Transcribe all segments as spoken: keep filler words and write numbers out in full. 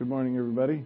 Good morning, everybody.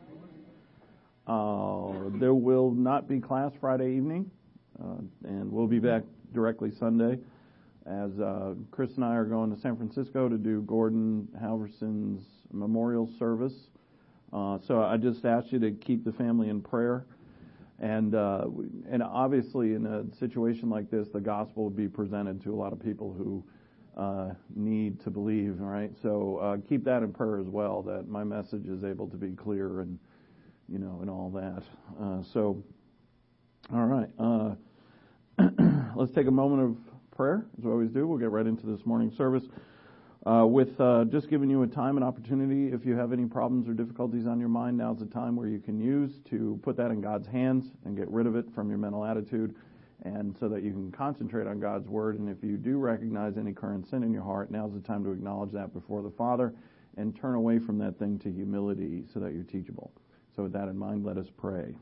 Uh, there will not be class Friday evening, uh, and we'll be back directly Sunday as uh, Chris and I are going to San Francisco to do Gordon Halverson's memorial service. Uh, so I just asked you to keep the family in prayer. And uh, and obviously in a situation like this, the gospel would be presented to a lot of people who uh, need to believe, all right? So uh, keep that in prayer as well, that my message is able to be clear and, you know, and all that. Uh, so, all right. Uh, let's take a moment of prayer, as we always do. We'll get right into this morning's service. Uh, with uh, just giving you a time and opportunity, if you have any problems or difficulties on your mind, now's the time where you can use to put that in God's hands and get rid of it from your mental attitude, and so that you can concentrate on God's Word. And if you do recognize any current sin in your heart, now's the time to acknowledge that before the Father and turn away from that thing to humility so that you're teachable. So with that in mind, let us pray.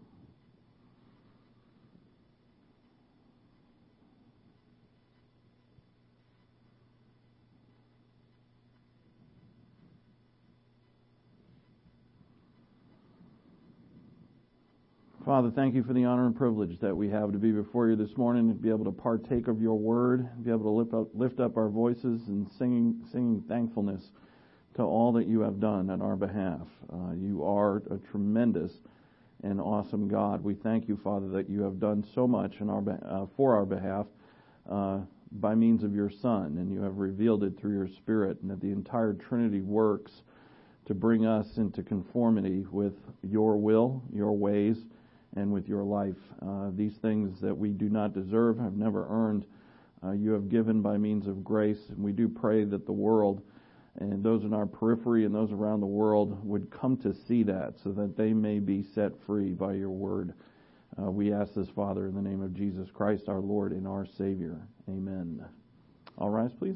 Father, thank you for the honor and privilege that we have to be before you this morning, to be able to partake of your word, be able to lift up, lift up our voices and singing, singing thankfulness to all that you have done on our behalf. Uh, you are a tremendous and awesome God. We thank you, Father, that you have done so much in our, uh, for our behalf uh, by means of your Son, and you have revealed it through your Spirit, and that the entire Trinity works to bring us into conformity with your will, your ways, and with your life. Uh, these things that we do not deserve, have never earned, uh, you have given by means of grace. And we do pray that the world, and those in our periphery and those around the world, would come to see that, so that they may be set free by your word. Uh, we ask this, Father, in the name of Jesus Christ, our Lord and our Savior. Amen. All rise, please.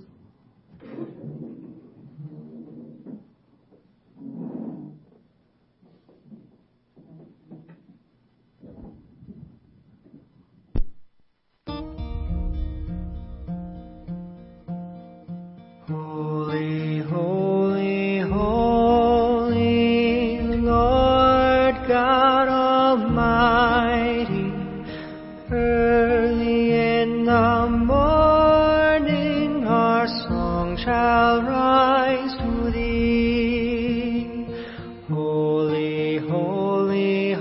Holy, holy, holy, Lord God Almighty, early in the morning our song shall rise to thee. Holy, holy,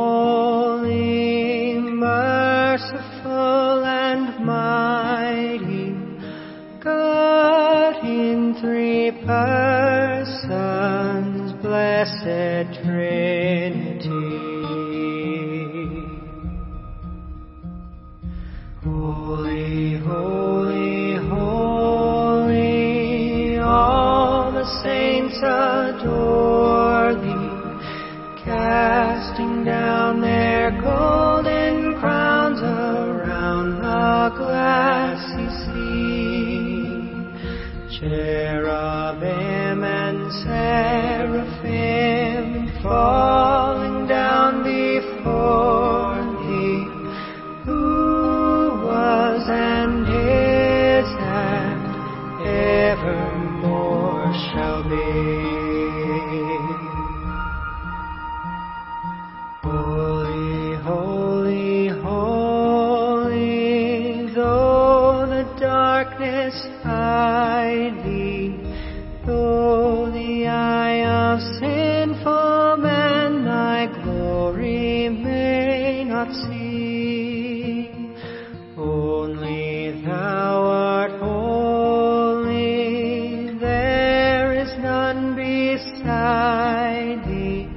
holy, merciful and mighty, God in three persons, blessed Trinity. Holy, holy, holy, all the saints adore thee, casting down their golden crowns around the glassy sea. Cherubim and seraphim falling down before thee, who was and is and evermore shall be. Holy, holy, holy, though the darkness hide thee, though the eye of sinful man thy glory may not see, only thou art holy, there is none beside thee,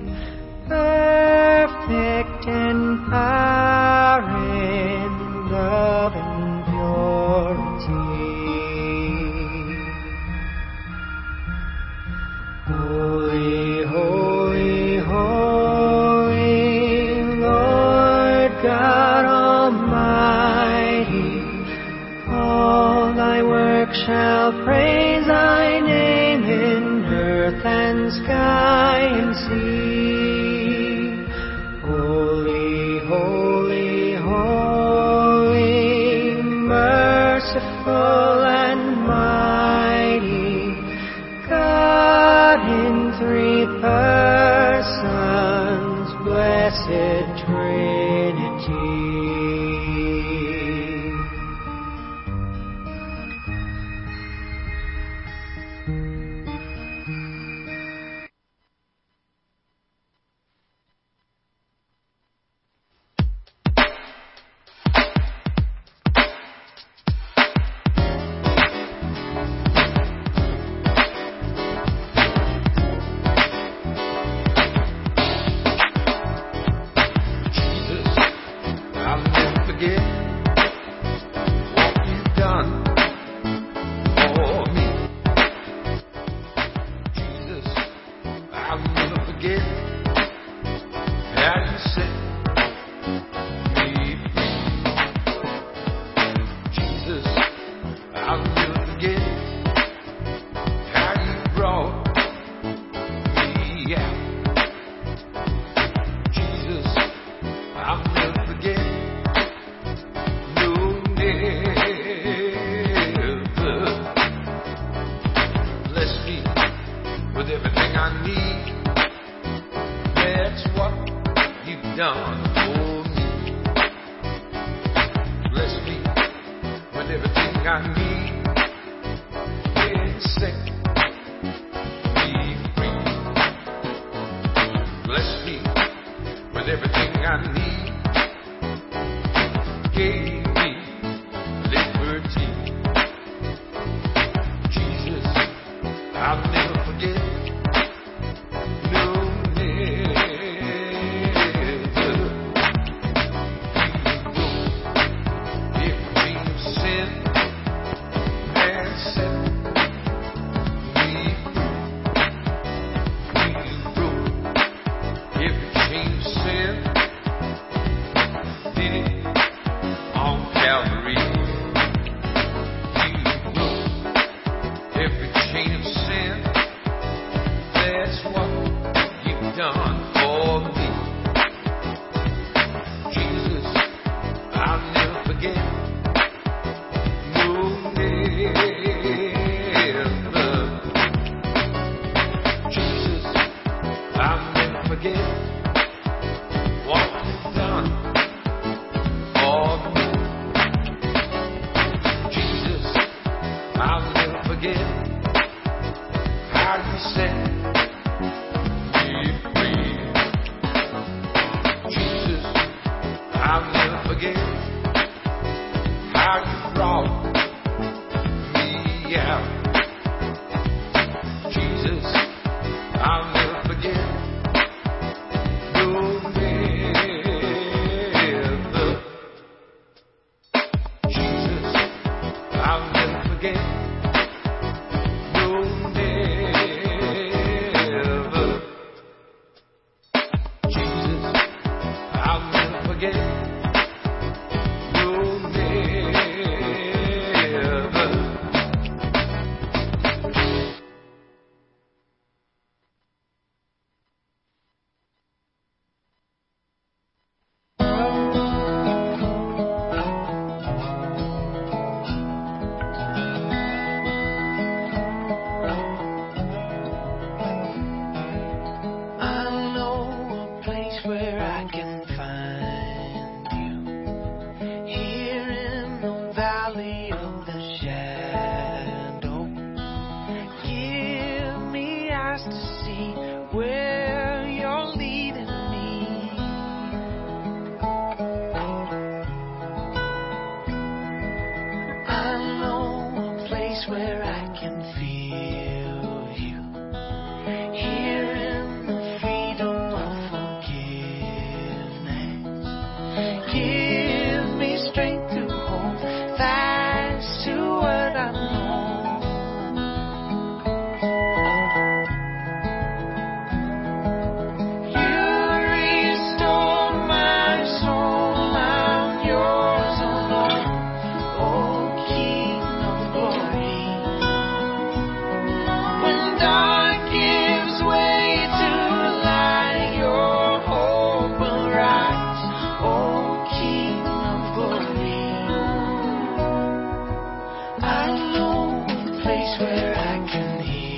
perfect in power, in love and purity. Holy, holy, holy, Lord God Almighty, all thy works shall praise thy name in earth and sky and sea. Holy, holy, holy, merciful and mighty, God in three persons, blessed Trinity.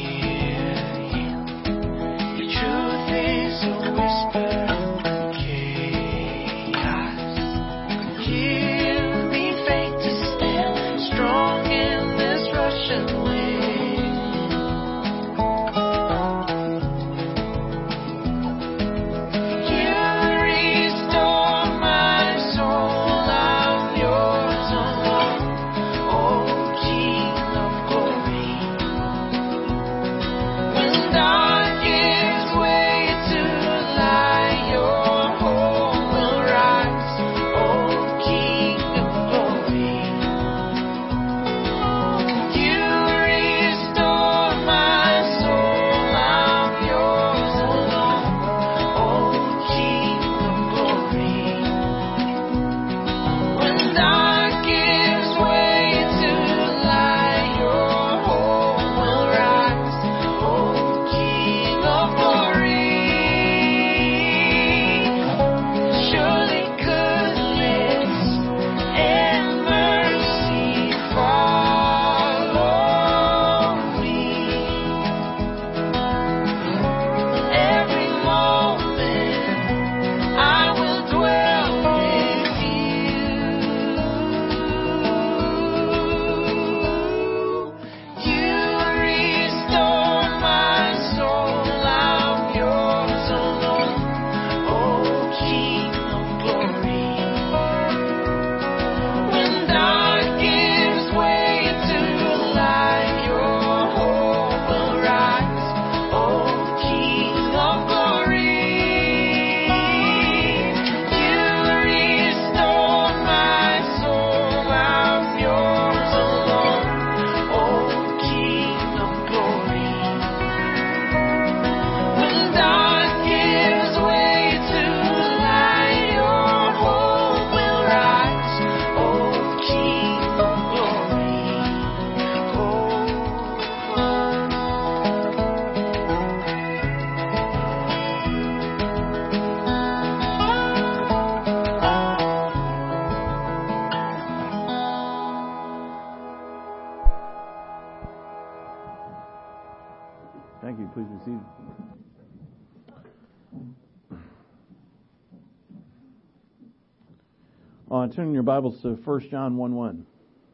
Whisper of the cave. Thank you. Please be seated. Uh, turn your Bibles to First John one one.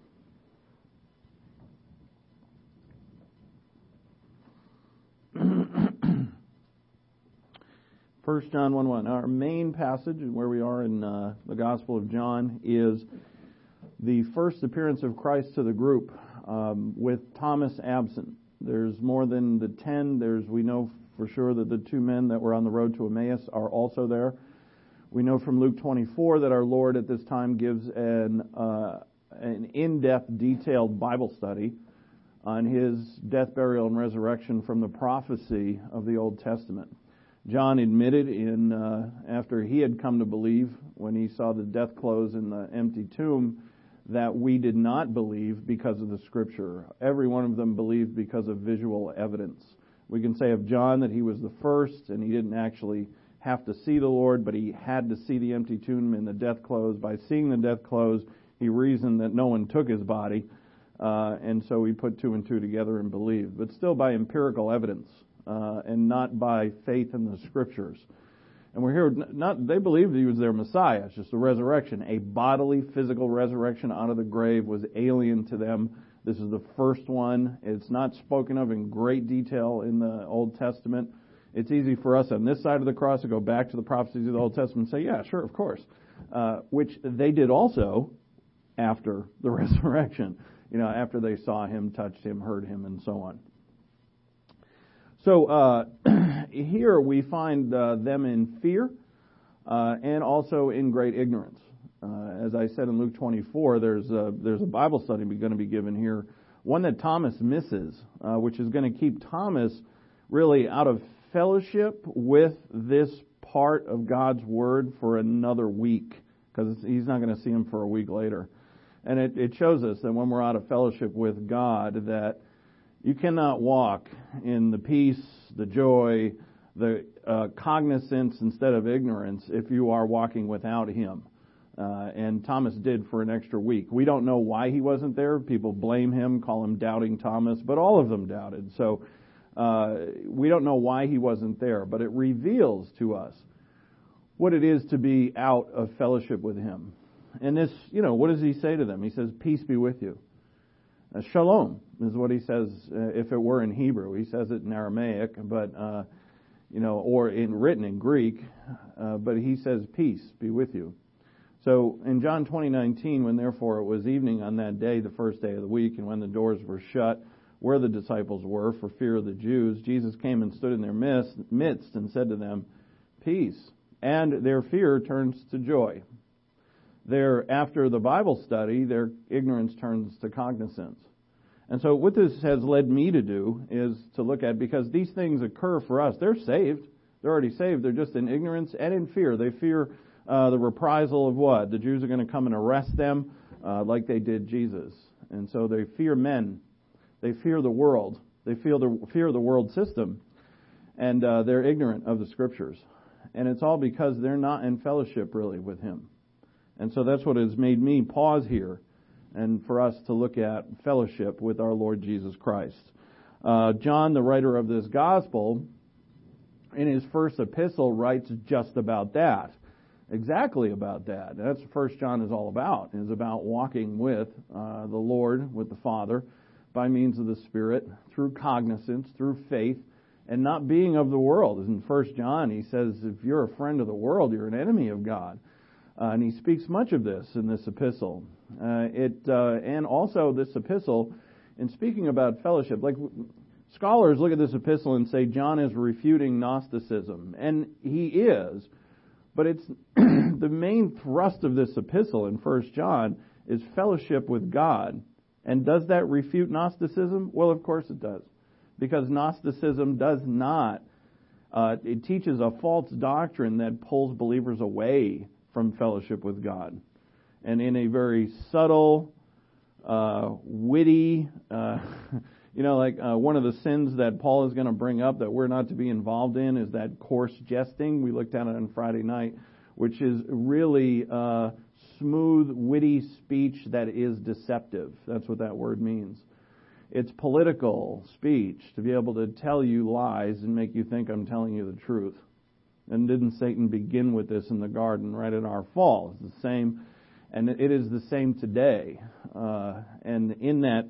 First John one one. Our main passage, and where we are in uh, the Gospel of John, is the first appearance of Christ to the group um, with Thomas absent. There's more than the ten. There's we know for sure that the two men that were on the road to Emmaus are also there. We know from Luke twenty-four that our Lord at this time gives an uh, an in-depth, detailed Bible study on His death, burial, and resurrection from the prophecy of the Old Testament. John admitted in uh, after he had come to believe, when he saw the death clothes in the empty tomb, that we did not believe because of the Scripture. Every one of them believed because of visual evidence. We can say of John that he was the first, and he didn't actually have to see the Lord, but he had to see the empty tomb and the death clothes. By seeing the death clothes, he reasoned that no one took his body, uh, and so he put two and two together and believed, but still by empirical evidence, uh, and not by faith in the Scriptures. And we're here, not, they believed he was their Messiah. It's just a resurrection. A bodily, physical resurrection out of the grave was alien to them. This is the first one. It's not spoken of in great detail in the Old Testament. It's easy for us on this side of the cross to go back to the prophecies of the Old Testament and say, yeah, sure, of course. Uh, which they did also after the resurrection. You know, after they saw him, touched him, heard him, and so on. So uh, here we find uh, them in fear uh, and also in great ignorance. Uh, as I said in Luke twenty-four, there's a, there's a Bible study going to be given here, one that Thomas misses, uh, which is going to keep Thomas really out of fellowship with this part of God's Word for another week, because he's not going to see him for a week later. And it, it shows us that when we're out of fellowship with God, that you cannot walk in the peace, the joy, the uh, cognizance instead of ignorance if you are walking without Him. Uh, and Thomas did for an extra week. We don't know why he wasn't there. People blame him, call him Doubting Thomas, but all of them doubted. So uh, we don't know why he wasn't there, but it reveals to us what it is to be out of fellowship with Him. And this, you know, what does He say to them? He says, peace be with you. Uh, shalom is what he says uh, if it were in Hebrew. He says it in Aramaic, but uh, you know, or in written in Greek. Uh, but he says, "Peace be with you." So in John twenty nineteen, when therefore it was evening on that day, the first day of the week, and when the doors were shut, where the disciples were for fear of the Jews, Jesus came and stood in their midst, midst and said to them, "Peace." And their fear turns to joy. Their, after the Bible study, their ignorance turns to cognizance. And so what this has led me to do is to look at, because these things occur for us. They're saved. They're already saved. They're just in ignorance and in fear. They fear uh, the reprisal of what? The Jews are going to come and arrest them uh, like they did Jesus. And so they fear men. They fear the world. They feel the, fear the world system. And uh, they're ignorant of the Scriptures. And it's all because they're not in fellowship really with Him. And so that's what has made me pause here and for us to look at fellowship with our Lord Jesus Christ. Uh, John, the writer of this gospel, in his first epistle writes just about that. Exactly about that. That's what First John is all about. It's about walking with uh, the Lord, with the Father, by means of the Spirit, through cognizance, through faith, and not being of the world. As in First John, he says, if you're a friend of the world, you're an enemy of God. Uh, and he speaks much of this in this epistle. Uh, it uh, and also this epistle, in speaking about fellowship, like scholars look at this epistle and say John is refuting Gnosticism, and he is. But it's the main thrust of this epistle in First John is fellowship with God. And does that refute Gnosticism? Well, of course it does, because Gnosticism does not. Uh, it teaches a false doctrine that pulls believers away from fellowship with God. And in a very subtle, uh, witty, uh, you know, like uh, one of the sins that Paul is going to bring up that we're not to be involved in is that coarse jesting. We looked at it on Friday night, which is really uh, smooth, witty speech that is deceptive. That's what that word means. It's political speech to be able to tell you lies and make you think I'm telling you the truth. And didn't Satan begin with this in the garden right at our fall? It's the same, and it is the same today. Uh, and in that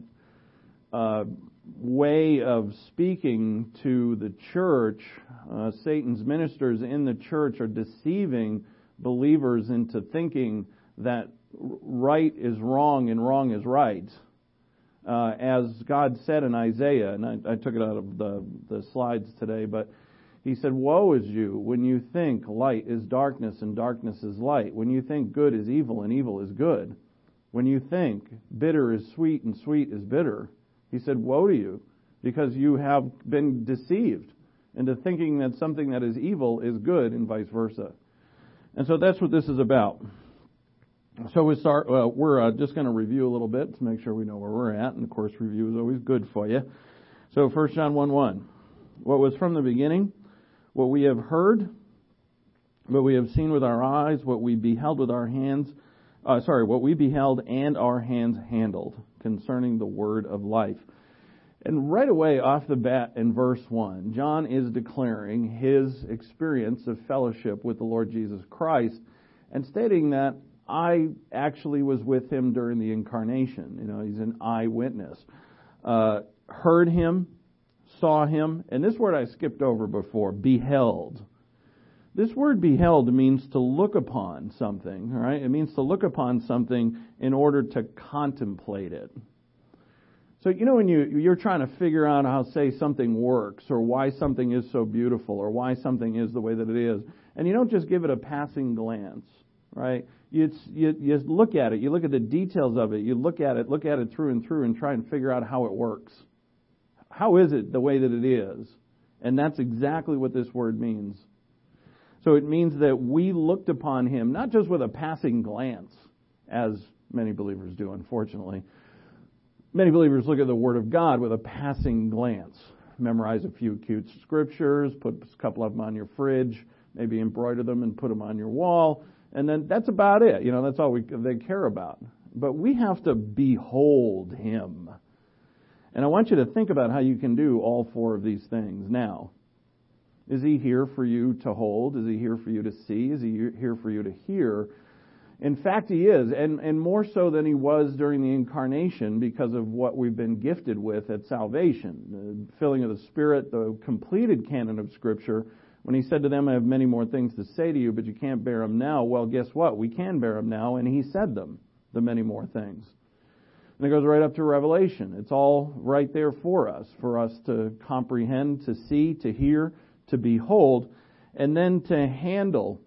uh, way of speaking to the church, uh, Satan's ministers in the church are deceiving believers into thinking that right is wrong and wrong is right. Uh, as God said in Isaiah, and I, I took it out of the, the slides today, but He said, "Woe is you when you think light is darkness and darkness is light, when you think good is evil and evil is good, when you think bitter is sweet and sweet is bitter." He said, "Woe to you, because you have been deceived into thinking that something that is evil is good and vice versa." And so that's what this is about. So we start. Uh, we're uh, just going to review a little bit to make sure we know where we're at, and of course, review is always good for you. So First John one one, what was from the beginning, what we have heard, what we have seen with our eyes, what we beheld with our hands, uh, sorry, what we beheld and our hands handled concerning the word of life. And right away off the bat in verse one, John is declaring his experience of fellowship with the Lord Jesus Christ and stating that I actually was with him during the incarnation. You know, he's an eyewitness. Uh, heard him, saw him, and this word I skipped over before, beheld. This word beheld means to look upon something, all right? It means to look upon something in order to contemplate it. So, you know, when you, you're trying to figure out how, say, something works, or why something is so beautiful, or why something is the way that it is, and you don't just give it a passing glance, right? You, you, you look at it, you look at the details of it, you look at it, look at it through and through and try and figure out how it works. How is it the way that it is? And that's exactly what this word means. So it means that we looked upon him, not just with a passing glance, as many believers do, unfortunately. Many believers look at the Word of God with a passing glance. Memorize a few cute scriptures, put a couple of them on your fridge, maybe embroider them and put them on your wall, and then that's about it. You know, that's all we, they care about. But we have to behold him. And I want you to think about how you can do all four of these things now. Is he here for you to hold? Is he here for you to see? Is he here for you to hear? In fact, he is, and, and more so than he was during the incarnation because of what we've been gifted with at salvation. The filling of the Spirit, the completed canon of Scripture. When he said to them, I have many more things to say to you, but you can't bear them now. Well, guess what? We can bear them now, and he said them, the many more things. And it goes right up to Revelation. It's all right there for us, for us to comprehend, to see, to hear, to behold, and then to handle.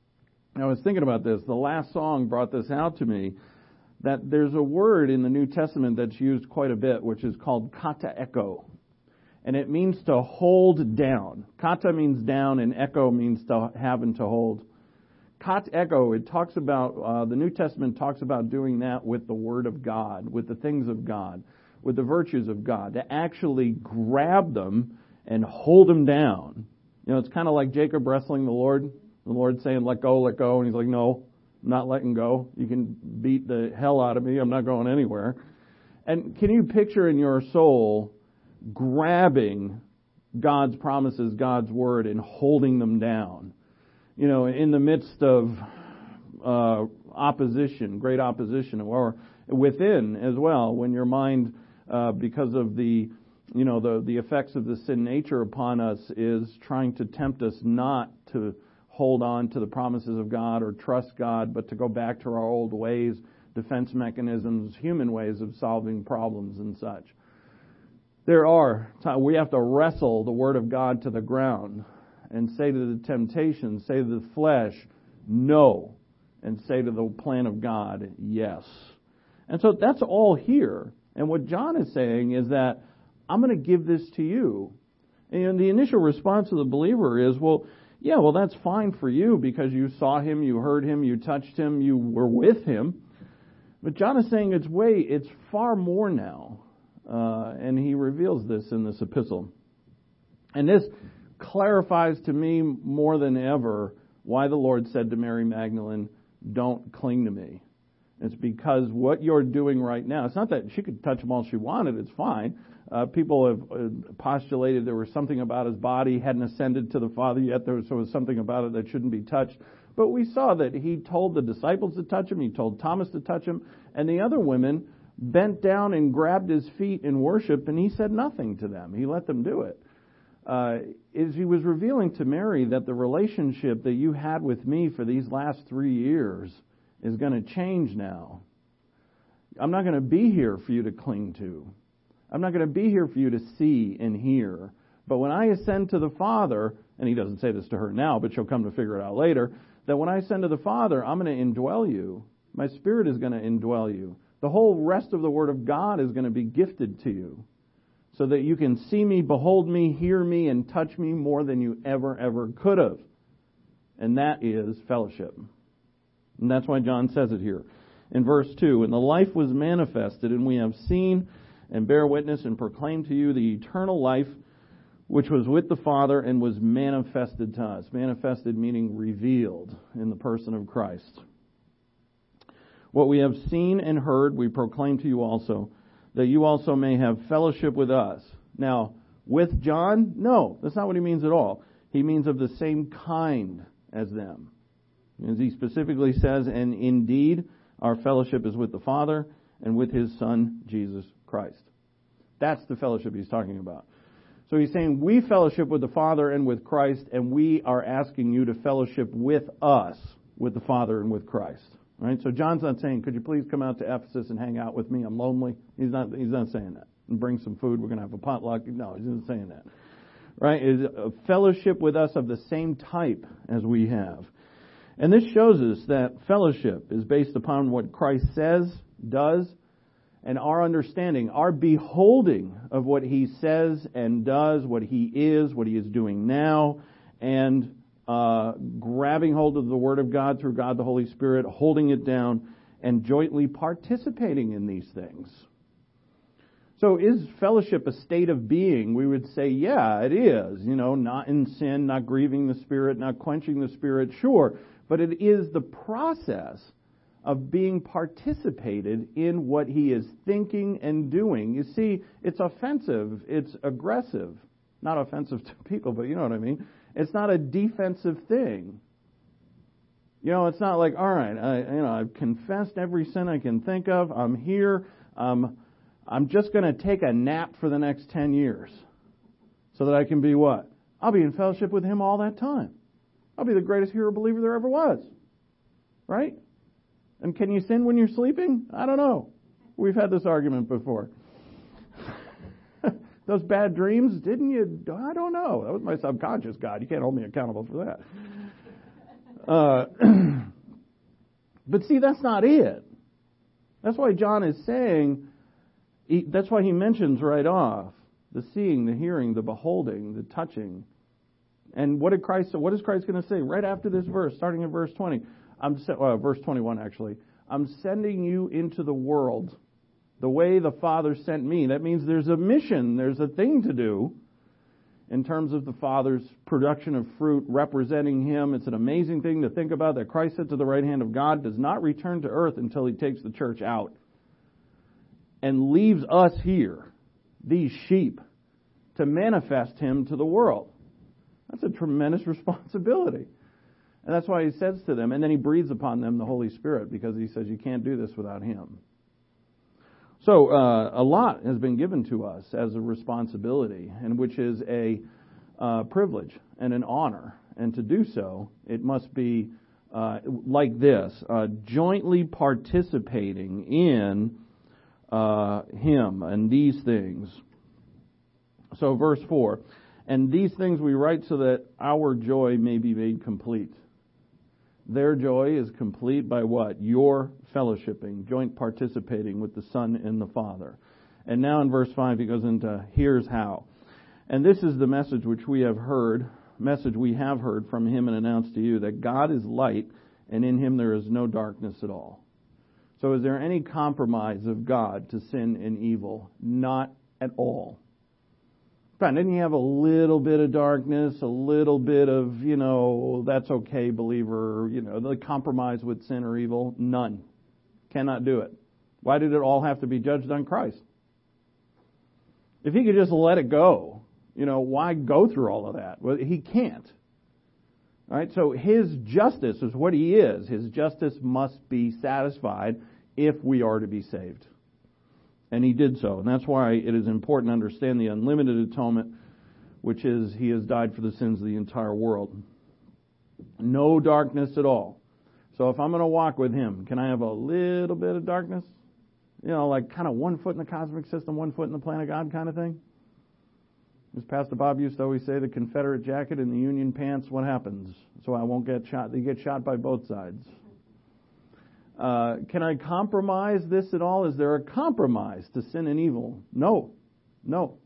I was thinking about this. The last song brought this out to me, that there's a word in the New Testament that's used quite a bit, which is called kata echo. And it means to hold down. Kata means down, and echo means to have and to hold. Kat echo, it talks about, uh, the New Testament talks about doing that with the Word of God, with the things of God, with the virtues of God, to actually grab them and hold them down. You know, it's kind of like Jacob wrestling the Lord. The Lord saying, let go, let go. And he's like, no, I'm not letting go. You can beat the hell out of me. I'm not going anywhere. And can you picture in your soul grabbing God's promises, God's Word, and holding them down? You know, in the midst of uh, opposition, great opposition, or within as well, when your mind, uh, because of the, you know, the, the effects of the sin nature upon us, is trying to tempt us not to hold on to the promises of God or trust God, but to go back to our old ways, defense mechanisms, human ways of solving problems and such. There are times we have to wrestle the Word of God to the ground and say to the temptation, say to the flesh, no, and say to the plan of God, yes. And so that's all here. And what John is saying is that I'm going to give this to you. And the initial response of the believer is, well, yeah, well, that's fine for you because you saw him, you heard him, you touched him, you were with him. But John is saying it's way, it's far more now. Uh, and he reveals this in this epistle. And this clarifies to me more than ever why the Lord said to Mary Magdalene, don't cling to me. It's because what you're doing right now, it's not that she could touch him all she wanted, it's fine. Uh, people have uh, postulated there was something about his body, hadn't ascended to the Father yet, there was, there was something about it that shouldn't be touched. But we saw that he told the disciples to touch him, he told Thomas to touch him, and the other women bent down and grabbed his feet in worship, and he said nothing to them. He let them do it. Uh, is he was revealing to Mary that the relationship that you had with me for these last three years is going to change now. I'm not going to be here for you to cling to. I'm not going to be here for you to see and hear. But when I ascend to the Father, and he doesn't say this to her now, but she'll come to figure it out later, that when I ascend to the Father, I'm going to indwell you. My Spirit is going to indwell you. The whole rest of the Word of God is going to be gifted to you so that you can see me, behold me, hear me, and touch me more than you ever, ever could have. And that is fellowship. And that's why John says it here. In verse two, and the life was manifested, and we have seen and bear witness and proclaim to you the eternal life which was with the Father and was manifested to us. Manifested meaning revealed in the person of Christ. What we have seen and heard, we proclaim to you also, that you also may have fellowship with us. Now, with John? No, that's not what he means at all. He means of the same kind as them. As he specifically says, and indeed, our fellowship is with the Father and with His Son, Jesus Christ. That's the fellowship he's talking about. So he's saying, we fellowship with the Father and with Christ, and we are asking you to fellowship with us, with the Father and with Christ. Right? So John's not saying, could you please come out to Ephesus and hang out with me? I'm lonely. He's not, he's not saying that. And bring some food. We're going to have a potluck. No, he's not saying that. Right? It's a fellowship with us of the same type as we have. And this shows us that fellowship is based upon what Christ says, does, and our understanding, our beholding of what He says and does, what He is, what He is doing now, and Uh, grabbing hold of the Word of God through God the Holy Spirit, holding it down, and jointly participating in these things. So is fellowship a state of being? We would say, yeah, it is. You know, not in sin, not grieving the Spirit, not quenching the Spirit, sure. But it is the process of being participated in what He is thinking and doing. You see, it's offensive, it's aggressive. Not offensive to people, but you know what I mean. It's not a defensive thing. You know, it's not like, all right, I, you know, I've confessed every sin I can think of. I'm here. Um, I'm just going to take a nap for the next ten years so that I can be what? I'll be in fellowship with Him all that time. I'll be the greatest hero believer there ever was. Right? And can you sin when you're sleeping? I don't know. We've had this argument before. Those bad dreams, didn't you? I don't know. That was my subconscious, God. You can't hold me accountable for that. Uh, but see, that's not it. That's why John is saying, he, that's why he mentions right off the seeing, the hearing, the beholding, the touching. And what did Christ? What is Christ going to say right after this verse, starting in verse twenty? I'm uh, verse twenty-one actually. I'm sending you into the world the way the Father sent me. That means there's a mission, there's a thing to do. In terms of the Father's production of fruit representing Him. It's an amazing thing to think about that Christ sits at the right hand of God, does not return to earth until He takes the church out and leaves us here, these sheep, to manifest Him to the world. That's a tremendous responsibility. And that's why He says to them, and then He breathes upon them the Holy Spirit, because He says you can't do this without Him. So uh, a lot has been given to us as a responsibility, and which is a uh, privilege and an honor. And to do so, it must be uh, like this, uh, jointly participating in uh, Him and these things. So verse four, and these things we write so that our joy may be made complete. Their joy is complete by what? Your fellowshipping, joint participating with the Son and the Father. And now in verse five he goes into, here's how. And this is the message which we have heard, message we have heard from Him and announced to you, that God is light, and in Him there is no darkness at all. So is there any compromise of God to sin and evil? Not at all. Fine, didn't you have a little bit of darkness, a little bit of, you know, that's okay, believer, you know, the compromise with sin or evil? None. Cannot do it. Why did it all have to be judged on Christ? If He could just let it go, you know, why go through all of that? Well, He can't. All right, so His justice is what He is. His justice must be satisfied if we are to be saved. And He did so. And that's why it is important to understand the unlimited atonement, which is He has died for the sins of the entire world. No darkness at all. So if I'm going to walk with Him, can I have a little bit of darkness? You know, like kind of one foot in the cosmic system, one foot in the plan of God kind of thing? As Pastor Bob used to always say, the Confederate jacket and the Union pants, what happens? So I won't get shot. You get shot by both sides. Uh, can I compromise this at all? Is there a compromise to sin and evil? No. No.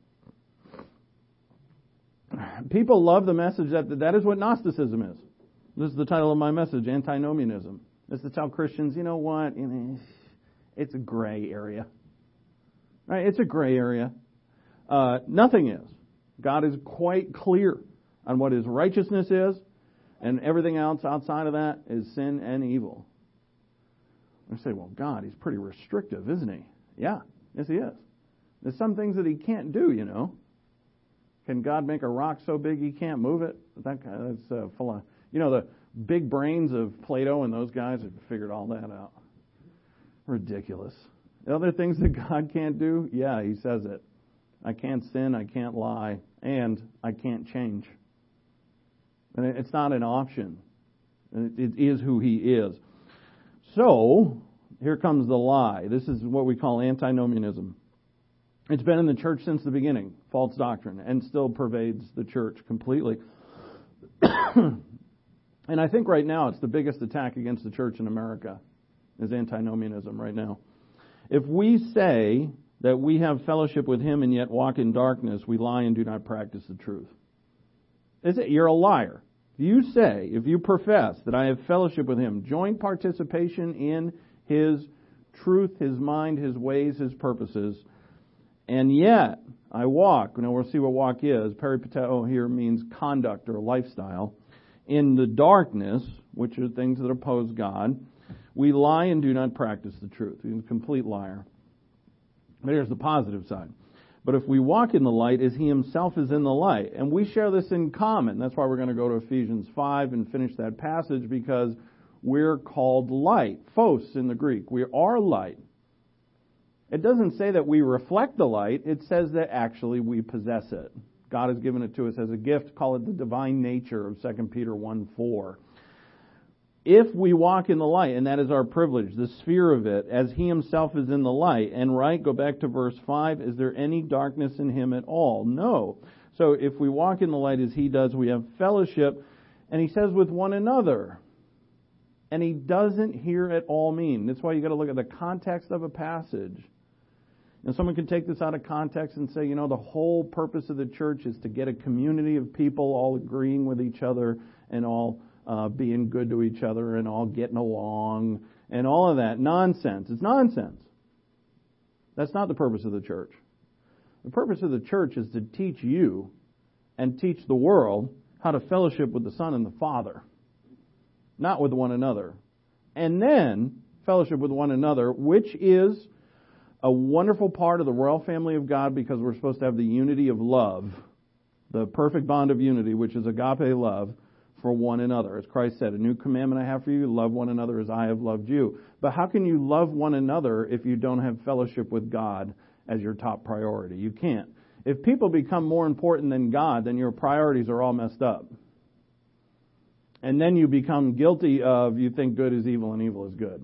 People love the message that that is what Gnosticism is. This is the title of my message, Antinomianism. This is to tell Christians, you know what? It's a gray area. Right? It's a gray area. Uh, nothing is. God is quite clear on what His righteousness is, and everything else outside of that is sin and evil. I say, well, God, He's pretty restrictive, isn't He? Yeah, yes, He is. There's some things that He can't do, you know. Can God make a rock so big He can't move it? That that's uh, full of, you know, the big brains of Plato and those guys have figured all that out. Ridiculous. The other things that God can't do, yeah, He says it. I can't sin, I can't lie, and I can't change. And it's not an option. It is who He is. So, here comes the lie. This is what we call antinomianism. It's been in the church since the beginning, false doctrine, and still pervades the church completely. And I think right now it's the biggest attack against the church in America, is antinomianism right now. If we say that we have fellowship with Him and yet walk in darkness, we lie and do not practice the truth. Is it? You're a liar. If you say, if you profess that I have fellowship with Him, joint participation in His truth, His mind, His ways, His purposes, and yet I walk, now we'll see what walk is, peripateo here means conduct or lifestyle, in the darkness, which are things that oppose God, we lie and do not practice the truth. He's a complete liar. But here's the positive side. But if we walk in the light as He Himself is in the light, and we share this in common. That's why we're going to go to Ephesians five and finish that passage, because We're called light. Phos in the Greek. We are light. It doesn't say that we reflect the light. It says that actually we possess it. God has given it to us as a gift. Call it the divine nature of Second Peter one four. If we walk in the light, and that is our privilege, the sphere of it, as He Himself is in the light, and right, go back to verse five, is there any darkness in Him at all? No. So if we walk in the light as He does, we have fellowship, and He says with one another. And He doesn't here at all mean. That's why you got to look at the context of a passage. And someone can take this out of context and say, you know, the whole purpose of the church is to get a community of people all agreeing with each other and all uh, being good to each other and all getting along and all of that. Nonsense. It's nonsense. That's not the purpose of the church. The purpose of the church is to teach you and teach the world how to fellowship with the Son and the Father, not with one another. And then fellowship with one another, which is a wonderful part of the royal family of God, because we're supposed to have the unity of love, the perfect bond of unity, which is agape love for one another. As Christ said, a new commandment I have for you, love one another as I have loved you. But how can you love one another if you don't have fellowship with God as your top priority? You can't. If people become more important than God, then your priorities are all messed up. And then you become guilty of, you think good is evil and evil is good.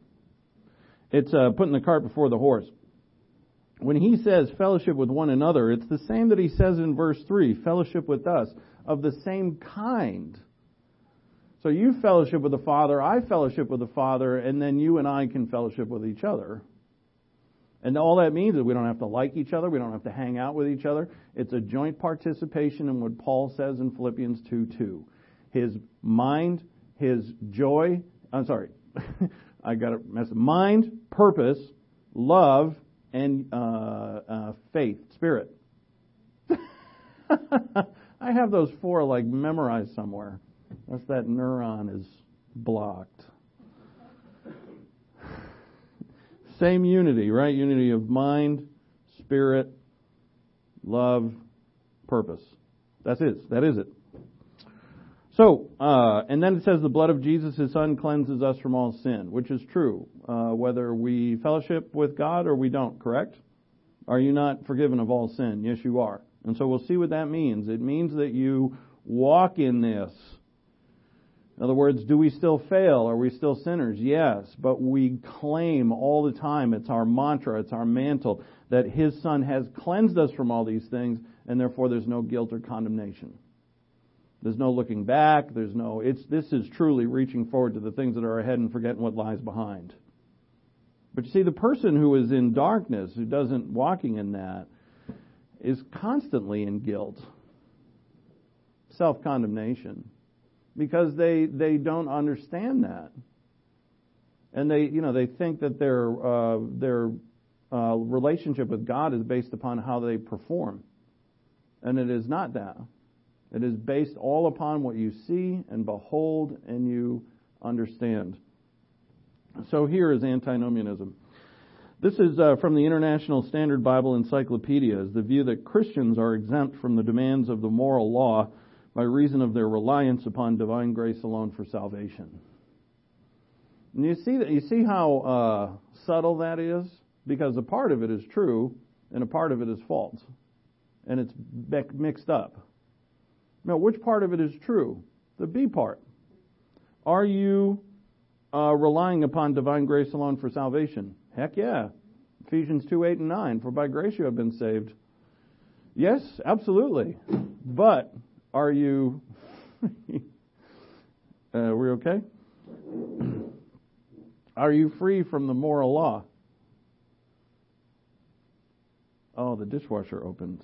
It's uh, putting the cart before the horse. When He says fellowship with one another, it's the same that He says in verse three, fellowship with us, of the same kind. So you fellowship with the Father, I fellowship with the Father, and then you and I can fellowship with each other. And all that means is we don't have to like each other, we don't have to hang out with each other. It's a joint participation in what Paul says in Philippians two two. His mind, His joy, I'm sorry, I got it messed up. Mind, purpose, love, and uh, uh, faith, spirit. I have those four like memorized somewhere. Unless that neuron is blocked. Same unity, right? Unity of mind, spirit, love, purpose. That's it. That is it. So, uh, and then it says the blood of Jesus, His Son, cleanses us from all sin, which is true, uh, whether we fellowship with God or we don't, correct? Are you not forgiven of all sin? Yes, you are. And so we'll see what that means. It means that you walk in this. In other words, do we still fail? Are we still sinners? Yes, but we claim all the time, it's our mantra, it's our mantle, that His Son has cleansed us from all these things, and therefore there's no guilt or condemnation. There's no looking back. There's no, it's, this is truly reaching forward to the things that are ahead and forgetting what lies behind. But you see, the person who is in darkness, who doesn't walking in that, is constantly in guilt, self-condemnation, because they, they don't understand that. And they, you know, they think that their, uh, their, uh, relationship with God is based upon how they perform. And it is not that. It is based all upon what you see and behold and you understand. So here is antinomianism. This is uh, from the International Standard Bible Encyclopedia, is the view that Christians are exempt from the demands of the moral law by reason of their reliance upon divine grace alone for salvation. And you see that, you see how uh, subtle that is? Because a part of it is true and a part of it is false. And it's mixed up. Now, which part of it is true? The B part. Are you uh, relying upon divine grace alone for salvation? Heck yeah. Ephesians two, eight, and nine. For by grace you have been saved. Yes, absolutely. But are you... uh, we okay? Are you free from the moral law? Oh, the dishwasher opened.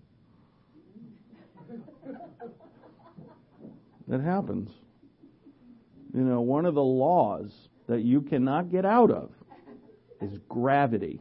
That happens. You know, one of the laws that you cannot get out of is gravity.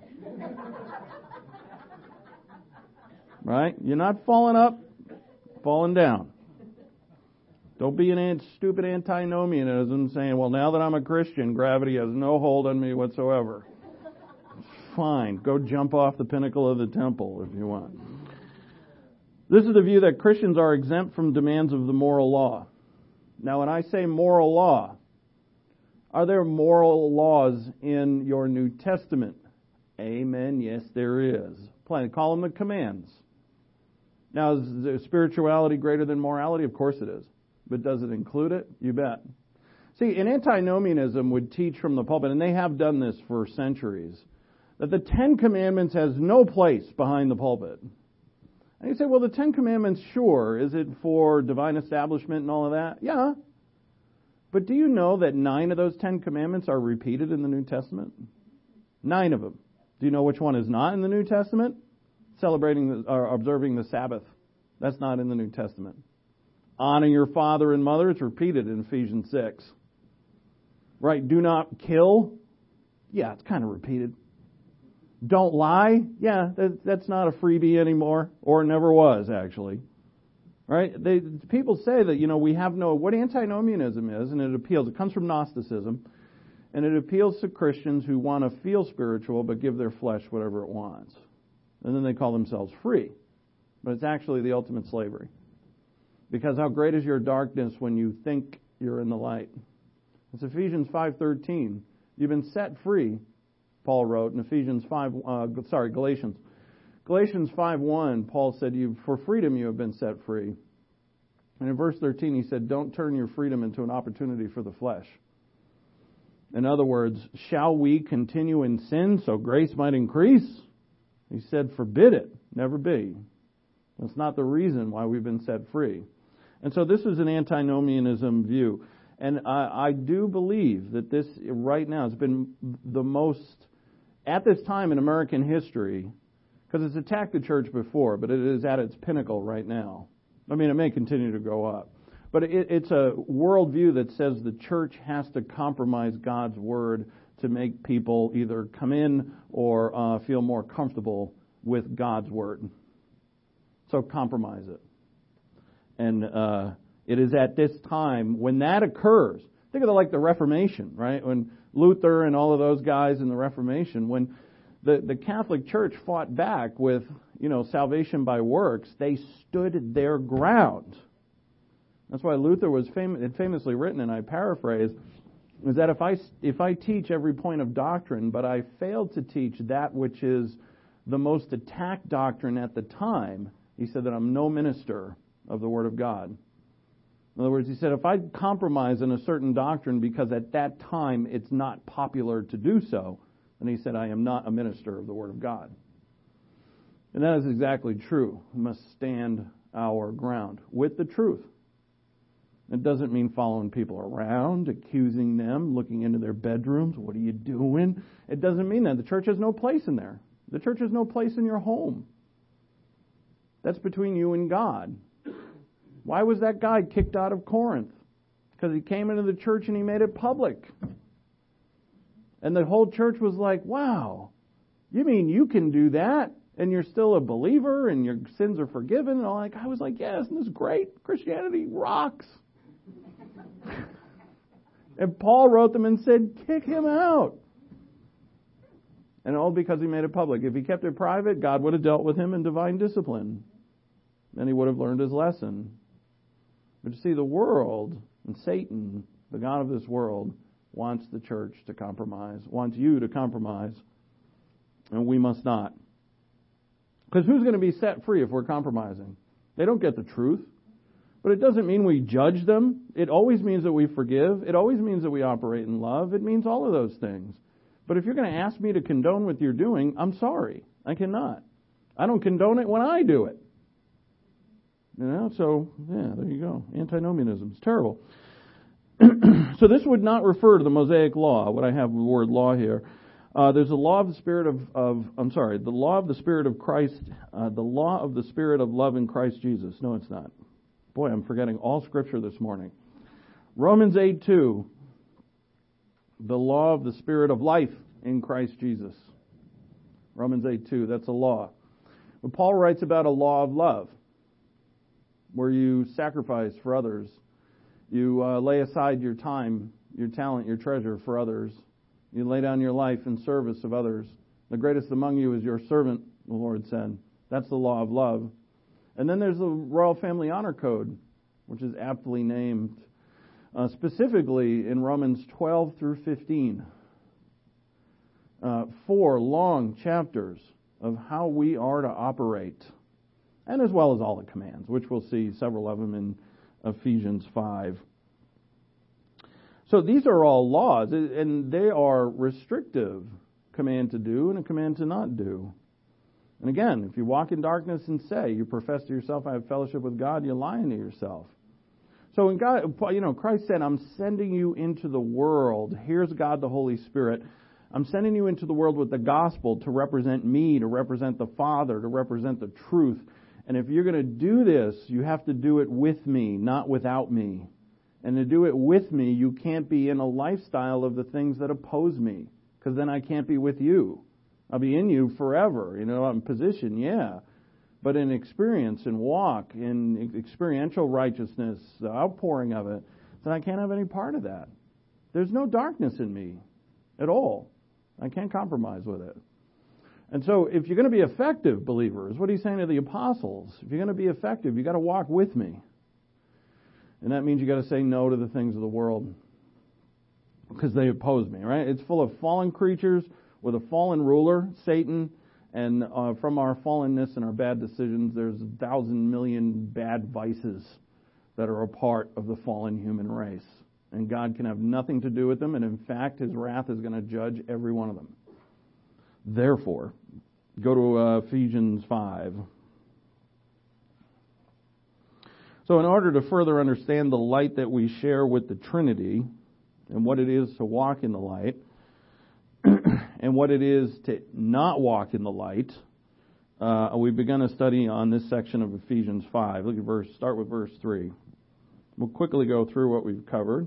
Right? You're not falling up, falling down. Don't be an stupid antinomianism saying, well, now that I'm a Christian, gravity has no hold on me whatsoever. Fine. Go jump off the pinnacle of the temple if you want. This is the view that Christians are exempt from demands of the moral law. Now, when I say moral law, Are there moral laws in your New Testament? Amen. Yes, there is. Plenty. Call them the commands. Now, is spirituality greater than morality? Of course it is. But does it include it? You bet. See, an antinomianism would teach from the pulpit, and they have done this for centuries, that the Ten Commandments has no place behind the pulpit. And you say, well, the Ten Commandments, sure. Is it for divine establishment and all of that? Yeah. But do you know that nine of those Ten Commandments are repeated in the New Testament? Nine of them. Do you know which one is not in the New Testament? Celebrating the, or observing the Sabbath. That's not in the New Testament. Honor your father and mother. It's repeated in Ephesians six. Right? Do not kill. Yeah, it's kind of repeated. Don't lie. Yeah, that, that's not a freebie anymore, or never was actually. Right? They, people say that, you know, we have no, what antinomianism is, and it appeals, it comes from Gnosticism, and it appeals to Christians who want to feel spiritual but give their flesh whatever it wants. And then they call themselves free. But it's actually the ultimate slavery. Because how great is your darkness when you think you're in the light? It's Ephesians five thirteen. You've been set free, Paul wrote in Ephesians five, uh, sorry, Galatians. Galatians five one, Paul said, "You for freedom you have been set free." And in verse thirteen, he said, "Don't turn your freedom into an opportunity for the flesh." In other words, shall we continue in sin so grace might increase? He said, forbid it. Never be. That's not the reason why we've been set free. And so this is an antinomianism view. And I, I do believe that this right now has been the most, at this time in American history, because it's attacked the church before, but it is at its pinnacle right now. I mean, it may continue to go up. But it, it's a worldview that says the church has to compromise God's word to make people either come in or uh, feel more comfortable with God's word. So compromise it. And uh, it is at this time when that occurs. Think of it like the Reformation, right? When Luther and all of those guys in the Reformation, when the, the Catholic Church fought back with, you know, salvation by works, they stood their ground. That's why Luther was fam- had famously written, and I paraphrase, is that if I, if I teach every point of doctrine, but I fail to teach that which is the most attacked doctrine at the time, he said that I'm no minister of the Word of God. In other words, he said, if I compromise in a certain doctrine because at that time it's not popular to do so, then he said, I am not a minister of the Word of God. And that is exactly true. We must stand our ground with the truth. It doesn't mean following people around, accusing them, looking into their bedrooms. What are you doing? It doesn't mean that. The church has no place in there. The church has no place in your home. That's between you and God. Why was that guy kicked out of Corinth? Because he came into the church and he made it public. And the whole church was like, wow, you mean you can do that? And you're still a believer and your sins are forgiven? And all that. I was like, yes, isn't this great? Christianity rocks. And Paul wrote them and said, kick him out. And all because he made it public. If he kept it private, God would have dealt with him in divine discipline. And he would have learned his lesson. But you see, the world and Satan, the God of this world, wants the church to compromise, wants you to compromise. And we must not. Because who's going to be set free if we're compromising? They don't get the truth. But it doesn't mean we judge them. It always means that we forgive. It always means that we operate in love. It means all of those things. But if you're going to ask me to condone what you're doing, I'm sorry. I cannot. I don't condone it when I do it. You know, so, yeah, there you go. Antinomianism. It's terrible. So this would not refer to the Mosaic Law. What I have the word law here. Uh, there's a law of the Spirit of, of, I'm sorry, the law of the Spirit of Christ, uh, the law of the Spirit of love in Christ Jesus. No, it's not. Boy, I'm forgetting all Scripture this morning. Romans eight two. The law of the Spirit of life in Christ Jesus. Romans eight two. That's a law. When Paul writes about a law of love, where you sacrifice for others, you uh, lay aside your time, your talent, your treasure for others. You lay down your life in service of others. The greatest among you is your servant, the Lord said. That's the law of love. And then there's the Royal Family Honor Code, which is aptly named Uh, specifically in Romans twelve through fifteen. Uh, four long chapters of how we are to operate, and as well as all the commands, which we'll see several of them in Ephesians five. So these are all laws, and they are restrictive. Command to do and a command to not do. And again, if you walk in darkness and say, you profess to yourself, I have fellowship with God, you're lying to yourself. So when God, you know, Christ said, I'm sending you into the world. Here's God the Holy Spirit. I'm sending you into the world with the gospel to represent me, to represent the Father, to represent the truth. And if you're going to do this, you have to do it with me, not without me. And to do it with me, you can't be in a lifestyle of the things that oppose me, because then I can't be with you. I'll be in you forever. You know, I'm position, yeah. But in experience and walk, in experiential righteousness, the outpouring of it, then I can't have any part of that. There's no darkness in me at all. I can't compromise with it. And so if you're going to be effective, believers, what he's saying to the apostles, if you're going to be effective, you've got to walk with me. And that means you've got to say no to the things of the world, because they oppose me, right? It's full of fallen creatures with a fallen ruler, Satan, and uh, from our fallenness and our bad decisions, there's a thousand million bad vices that are a part of the fallen human race. And God can have nothing to do with them, and in fact, His wrath is going to judge every one of them. Therefore, go to uh, Ephesians five. So in order to further understand the light that we share with the Trinity, and what it is to walk in the light, and what it is to not walk in the light, uh, we've begun a study on this section of Ephesians five. Look at verse. Start with verse three. We'll quickly go through what we've covered.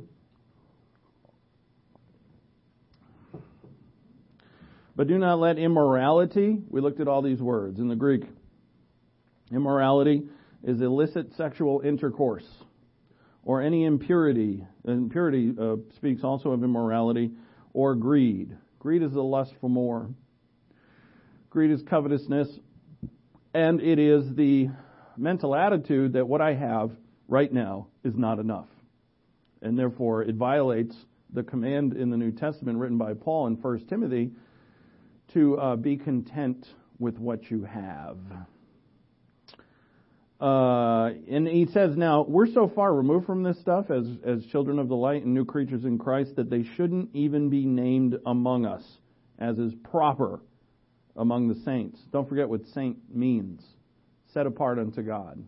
But do not let immorality, we looked at all these words in the Greek. Immorality is illicit sexual intercourse, or any impurity. Impurity uh, speaks also of immorality, or greed. Greed is the lust for more. Greed is covetousness, and it is the mental attitude that what I have right now is not enough. And therefore it violates the command in the New Testament written by Paul in First Timothy to uh, be content with what you have. Uh, and he says now, we're so far removed from this stuff as, as children of the light and new creatures in Christ that they shouldn't even be named among us, as is proper among the saints. Don't forget what saint means. Set apart unto God.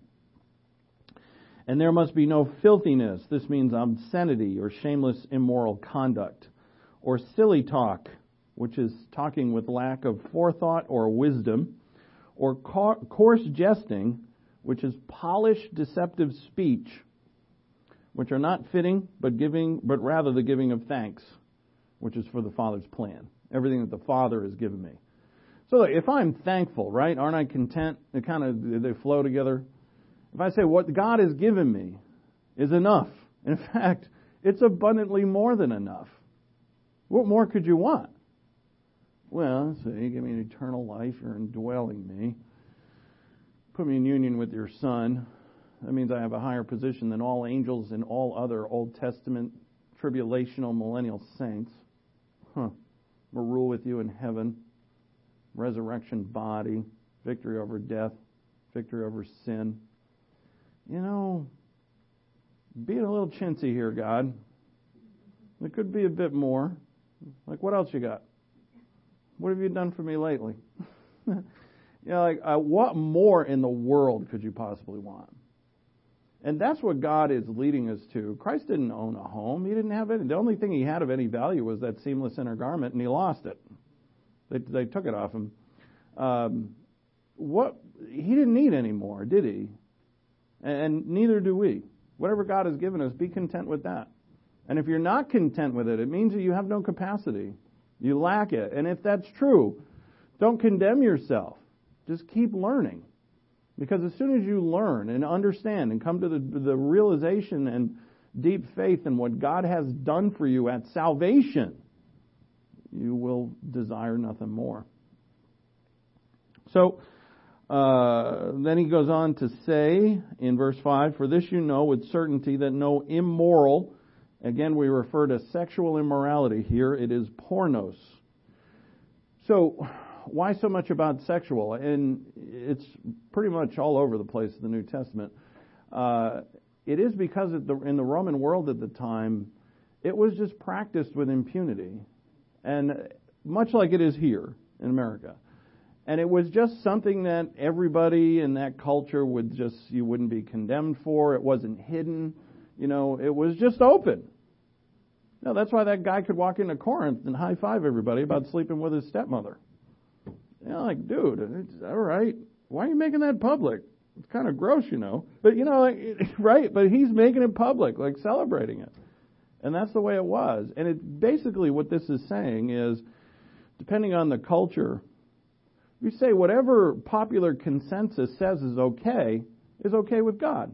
And there must be no filthiness. This means obscenity or shameless immoral conduct, or silly talk, which is talking with lack of forethought or wisdom, or coarse jesting, which is polished, deceptive speech, which are not fitting, but giving, but rather the giving of thanks, which is for the Father's plan. Everything that the Father has given me. So look, if I'm thankful, right, aren't I content? They kind of they flow together. If I say what God has given me is enough, in fact, it's abundantly more than enough. What more could you want? Well, so you give me an eternal life, you're indwelling me. Put me in union with your Son. That means I have a higher position than all angels and all other Old Testament tribulational millennial saints. Huh. We'll rule with you in heaven. Resurrection body. Victory over death. Victory over sin. You know, being a little chintzy here, God. There could be a bit more. Like, what else you got? What have you done for me lately? You know, like, uh, what more in the world could you possibly want? And that's what God is leading us to. Christ didn't own a home. He didn't have any. The only thing he had of any value was that seamless inner garment, and he lost it. They, they took it off him. Um, what he didn't need any more, did he? And, and neither do we. Whatever God has given us, be content with that. And if you're not content with it, it means that you have no capacity. You lack it. And if that's true, don't condemn yourself. Just keep learning. Because as soon as you learn and understand and come to the, the realization and deep faith in what God has done for you at salvation, you will desire nothing more. So, uh, then he goes on to say in verse five, for this you know with certainty that no immoral, Again, we refer to sexual immorality. Here it is pornos. So, why so much about sexual? And it's pretty much all over the place in the New Testament. Uh, it is because at the, in the Roman world at the time, it was just practiced with impunity. And much like it is here in America. And it was just something that everybody in that culture would just, you wouldn't be condemned for. It wasn't hidden. You know, it was just open. No, that's why that guy could walk into Corinth and high-five everybody about sleeping with his stepmother. You know, like, dude, it's all right. Why are you making that public? It's kind of gross, you know. But, you know, right? But he's making it public, like celebrating it. And that's the way it was. And it basically what this is saying is, depending on the culture, you say whatever popular consensus says is okay, is okay with God.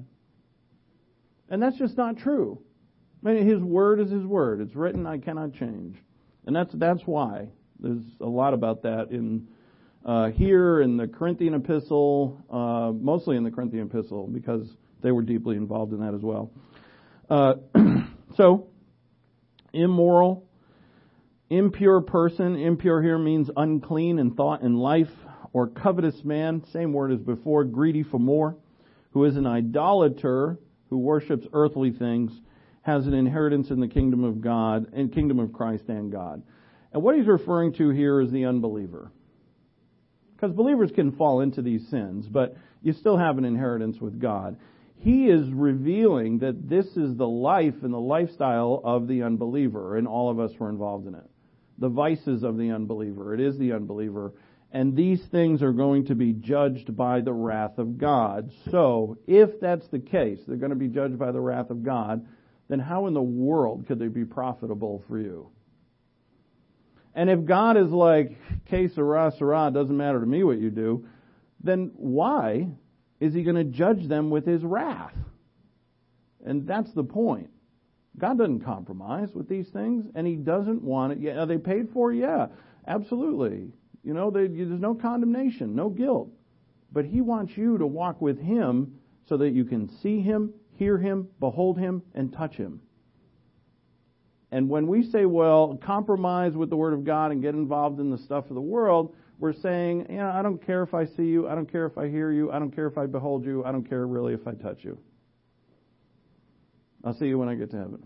And that's just not true. I mean, His word is His word. It's written, I cannot change. And that's that's why. There's a lot about that in uh, here in the Corinthian epistle, uh, mostly in the Corinthian epistle, because they were deeply involved in that as well. Uh, so, immoral, impure person. Impure here means unclean in thought and life, or covetous man, same word as before, greedy for more, who is an idolater, who worships earthly things, has an inheritance in the kingdom of God, and kingdom of Christ and God. And what he's referring to here is the unbeliever. Because believers can fall into these sins, but you still have an inheritance with God. He is revealing that this is the life and the lifestyle of the unbeliever, and all of us were involved in it. The vices of the unbeliever. It is the unbeliever. And these things are going to be judged by the wrath of God. So, if that's the case, they're going to be judged by the wrath of God, then how in the world could they be profitable for you? And if God is like, que sera, sera, doesn't matter to me what you do, then why is He going to judge them with His wrath? And that's the point. God doesn't compromise with these things, and He doesn't want it. Yeah, are they paid for? Yeah, absolutely. You know, they, there's no condemnation, no guilt. But He wants you to walk with Him so that you can see Him, hear Him, behold Him, and touch Him. And when we say, well, compromise with the Word of God and get involved in the stuff of the world, we're saying, yeah, I don't care if I see you, I don't care if I hear you, I don't care if I behold you, I don't care really if I touch you. I'll see you when I get to heaven.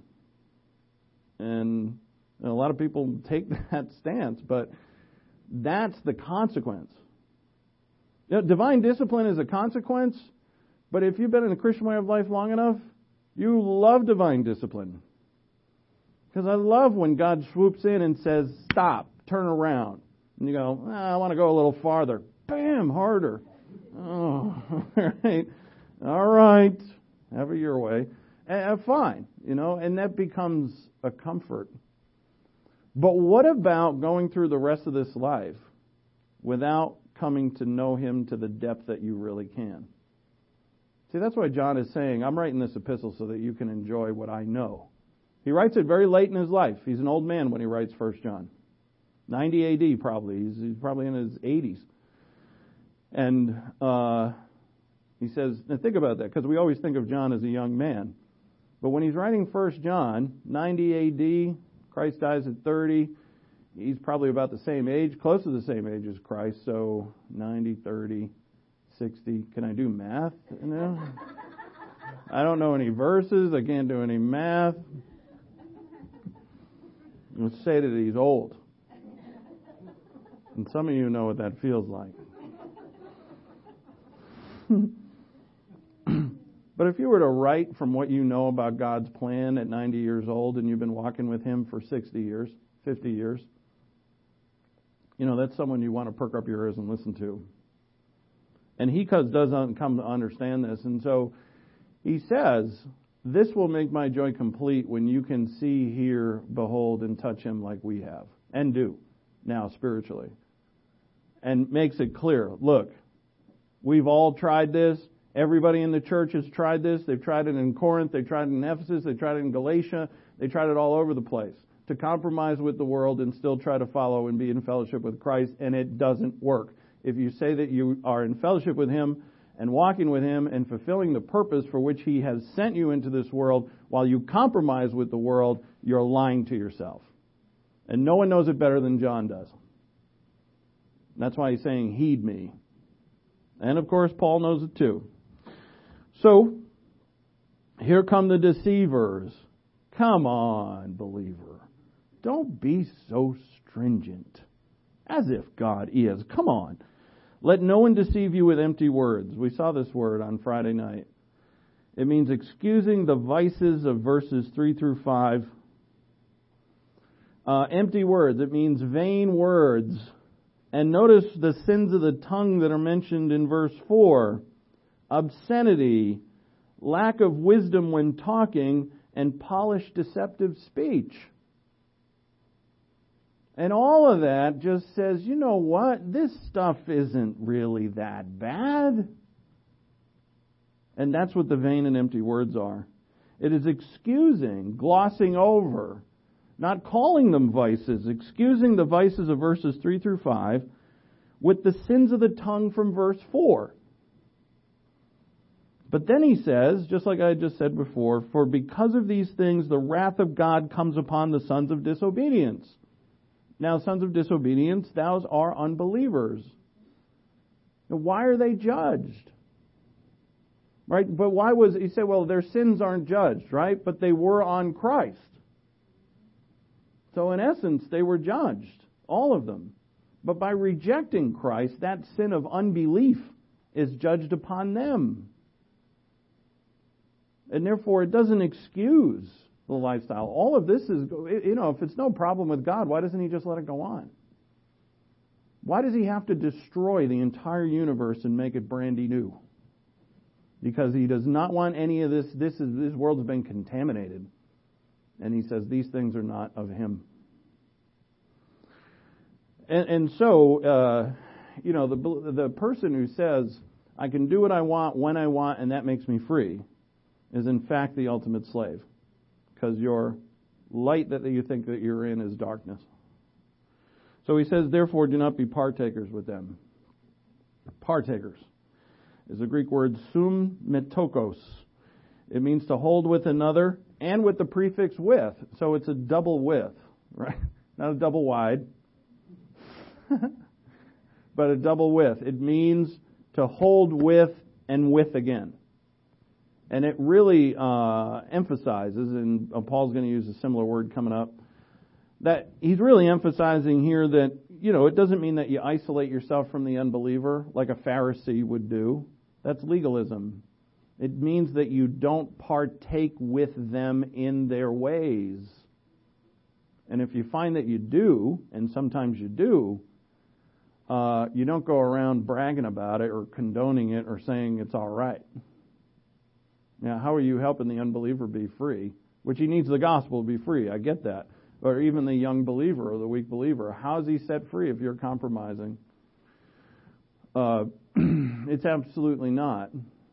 And, and a lot of people take that stance, but that's the consequence. You know, divine discipline is a consequence, but if you've been in the Christian way of life long enough, you love divine discipline. Because I love when God swoops in and says, stop, turn around. And you go, ah, I want to go a little farther. Bam, harder. Oh, all right. All right. Have it your way. And, fine, you know, and that becomes a comfort. But what about going through the rest of this life without coming to know Him to the depth that you really can? See, that's why John is saying, I'm writing this epistle so that you can enjoy what I know. He writes it very late in his life. He's an old man when he writes First John. ninety A D probably. He's, he's probably in his eighties. And uh, he says, now think about that, because we always think of John as a young man. But when he's writing First John, ninety A D, Christ dies at thirty. He's probably about the same age, close to the same age as Christ. So ninety, thirty, sixty. Can I do math? You know? I don't know any verses. I can't do any math. Let's say that he's old. And some of you know what that feels like. But if you were to write from what you know about God's plan at ninety years old, and you've been walking with Him for sixty years, fifty years, you know, that's someone you want to perk up your ears and listen to. And he doesn't come to understand this. And so he says, this will make my joy complete when you can see, hear, behold, and touch Him like we have, and do, now spiritually. And makes it clear, look, we've all tried this. Everybody in the church has tried this. They've tried it in Corinth. They tried it in Ephesus. They tried it in Galatia. They tried it all over the place. To compromise with the world and still try to follow and be in fellowship with Christ, and it doesn't work. If you say that you are in fellowship with Him and walking with Him and fulfilling the purpose for which He has sent you into this world, while you compromise with the world, you're lying to yourself. And no one knows it better than John does. That's why he's saying, heed me. And of course, Paul knows it too. So, here come the deceivers. Come on, believer. Don't be so stringent. As if God is. Come on. Let no one deceive you with empty words. We saw this word on Friday night. It means excusing the vices of verses three through five. Uh, empty words. It means vain words. And notice the sins of the tongue that are mentioned in verse four. Obscenity, lack of wisdom when talking, and polished deceptive speech. And all of that just says, you know what? This stuff isn't really that bad. And that's what the vain and empty words are. It is excusing, glossing over, not calling them vices, excusing the vices of verses three through five with the sins of the tongue from verse four. But then he says, just like I just said before, for because of these things the wrath of God comes upon the sons of disobedience. Now, sons of disobedience, those are unbelievers. Now, why are they judged? Right? But why was, he said, well, their sins aren't judged, right? But they were on Christ. So in essence, they were judged, all of them. But by rejecting Christ, that sin of unbelief is judged upon them. And therefore, it doesn't excuse the lifestyle. All of this is, you know, if it's no problem with God, why doesn't He just let it go on? Why does He have to destroy the entire universe and make it brandy new? Because He does not want any of this. This is this world's been contaminated. And He says these things are not of Him. And, and so, uh, you know, the the person who says, I can do what I want when I want and that makes me free, is in fact the ultimate slave. Because your light that you think that you're in is darkness. So he says, therefore do not be partakers with them. Partakers is the Greek word sum metokos. It means to hold with another and with the prefix with. So it's a double with, right? Not a double wide, but a double with. It means to hold with and with again. And it really uh, emphasizes, and Paul's going to use a similar word coming up, that he's really emphasizing here that, you know, it doesn't mean that you isolate yourself from the unbeliever like a Pharisee would do. That's legalism. It means that you don't partake with them in their ways. And if you find that you do, and sometimes you do, uh, you don't go around bragging about it or condoning it or saying it's all right. Now, how are you helping the unbeliever be free? Which he needs the gospel to be free. I get that. Or even the young believer or the weak believer. How is he set free if you're compromising? Uh, it's absolutely not.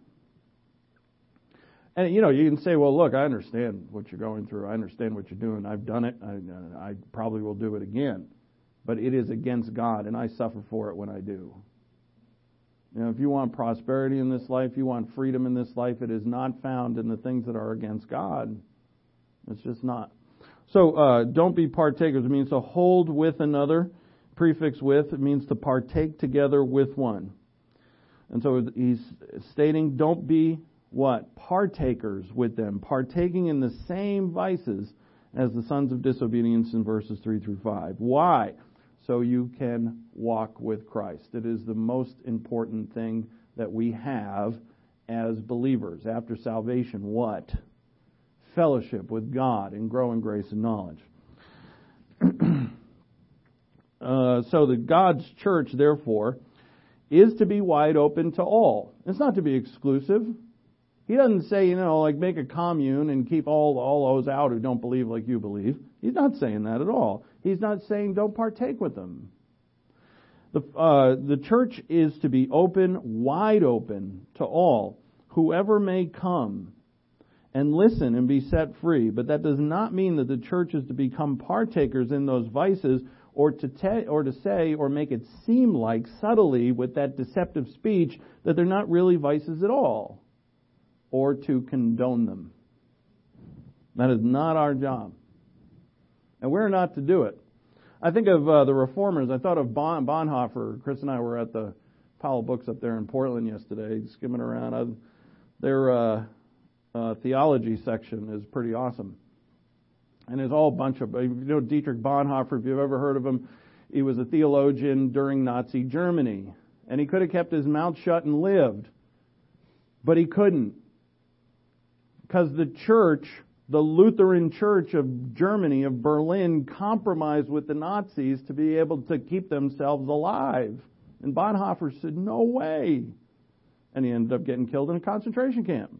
And, you know, you can say, well, look, I understand what you're going through. I understand what you're doing. I've done it. I, I probably will do it again. But it is against God, and I suffer for it when I do. You know, if you want prosperity in this life, you want freedom in this life, it is not found in the things that are against God. It's just not. So, uh, don't be partakers. It means to hold with another. Prefix with, it means to partake together with one. And so he's stating, don't be what? Partakers with them. Partaking in the same vices as the sons of disobedience in verses three through five. Why? So you can walk with Christ. It is the most important thing that we have as believers. After salvation, what? Fellowship with God and grow in grace and knowledge. uh, so that God's church, therefore, is to be wide open to all. It's not to be exclusive. He doesn't say, you know, like make a commune and keep all, all those out who don't believe like you believe. He's not saying that at all. He's not saying don't partake with them. The, uh, the church is to be open, wide open to all, whoever may come and listen and be set free. But that does not mean that the church is to become partakers in those vices or to te- or to say or make it seem like subtly with that deceptive speech that they're not really vices at all, or to condone them. That is not our job. And we're not to do it. I think of uh, the Reformers. I thought of bon- Bonhoeffer. Chris and I were at the Powell Books up there in Portland yesterday, skimming around. I, their uh, uh, theology section is pretty awesome. And there's all a bunch of, you know, Dietrich Bonhoeffer, if you've ever heard of him, he was a theologian during Nazi Germany. And he could have kept his mouth shut and lived. But he couldn't. Because the church, the Lutheran Church of Germany, of Berlin, compromised with the Nazis to be able to keep themselves alive. And Bonhoeffer said, no way. And he ended up getting killed in a concentration camp.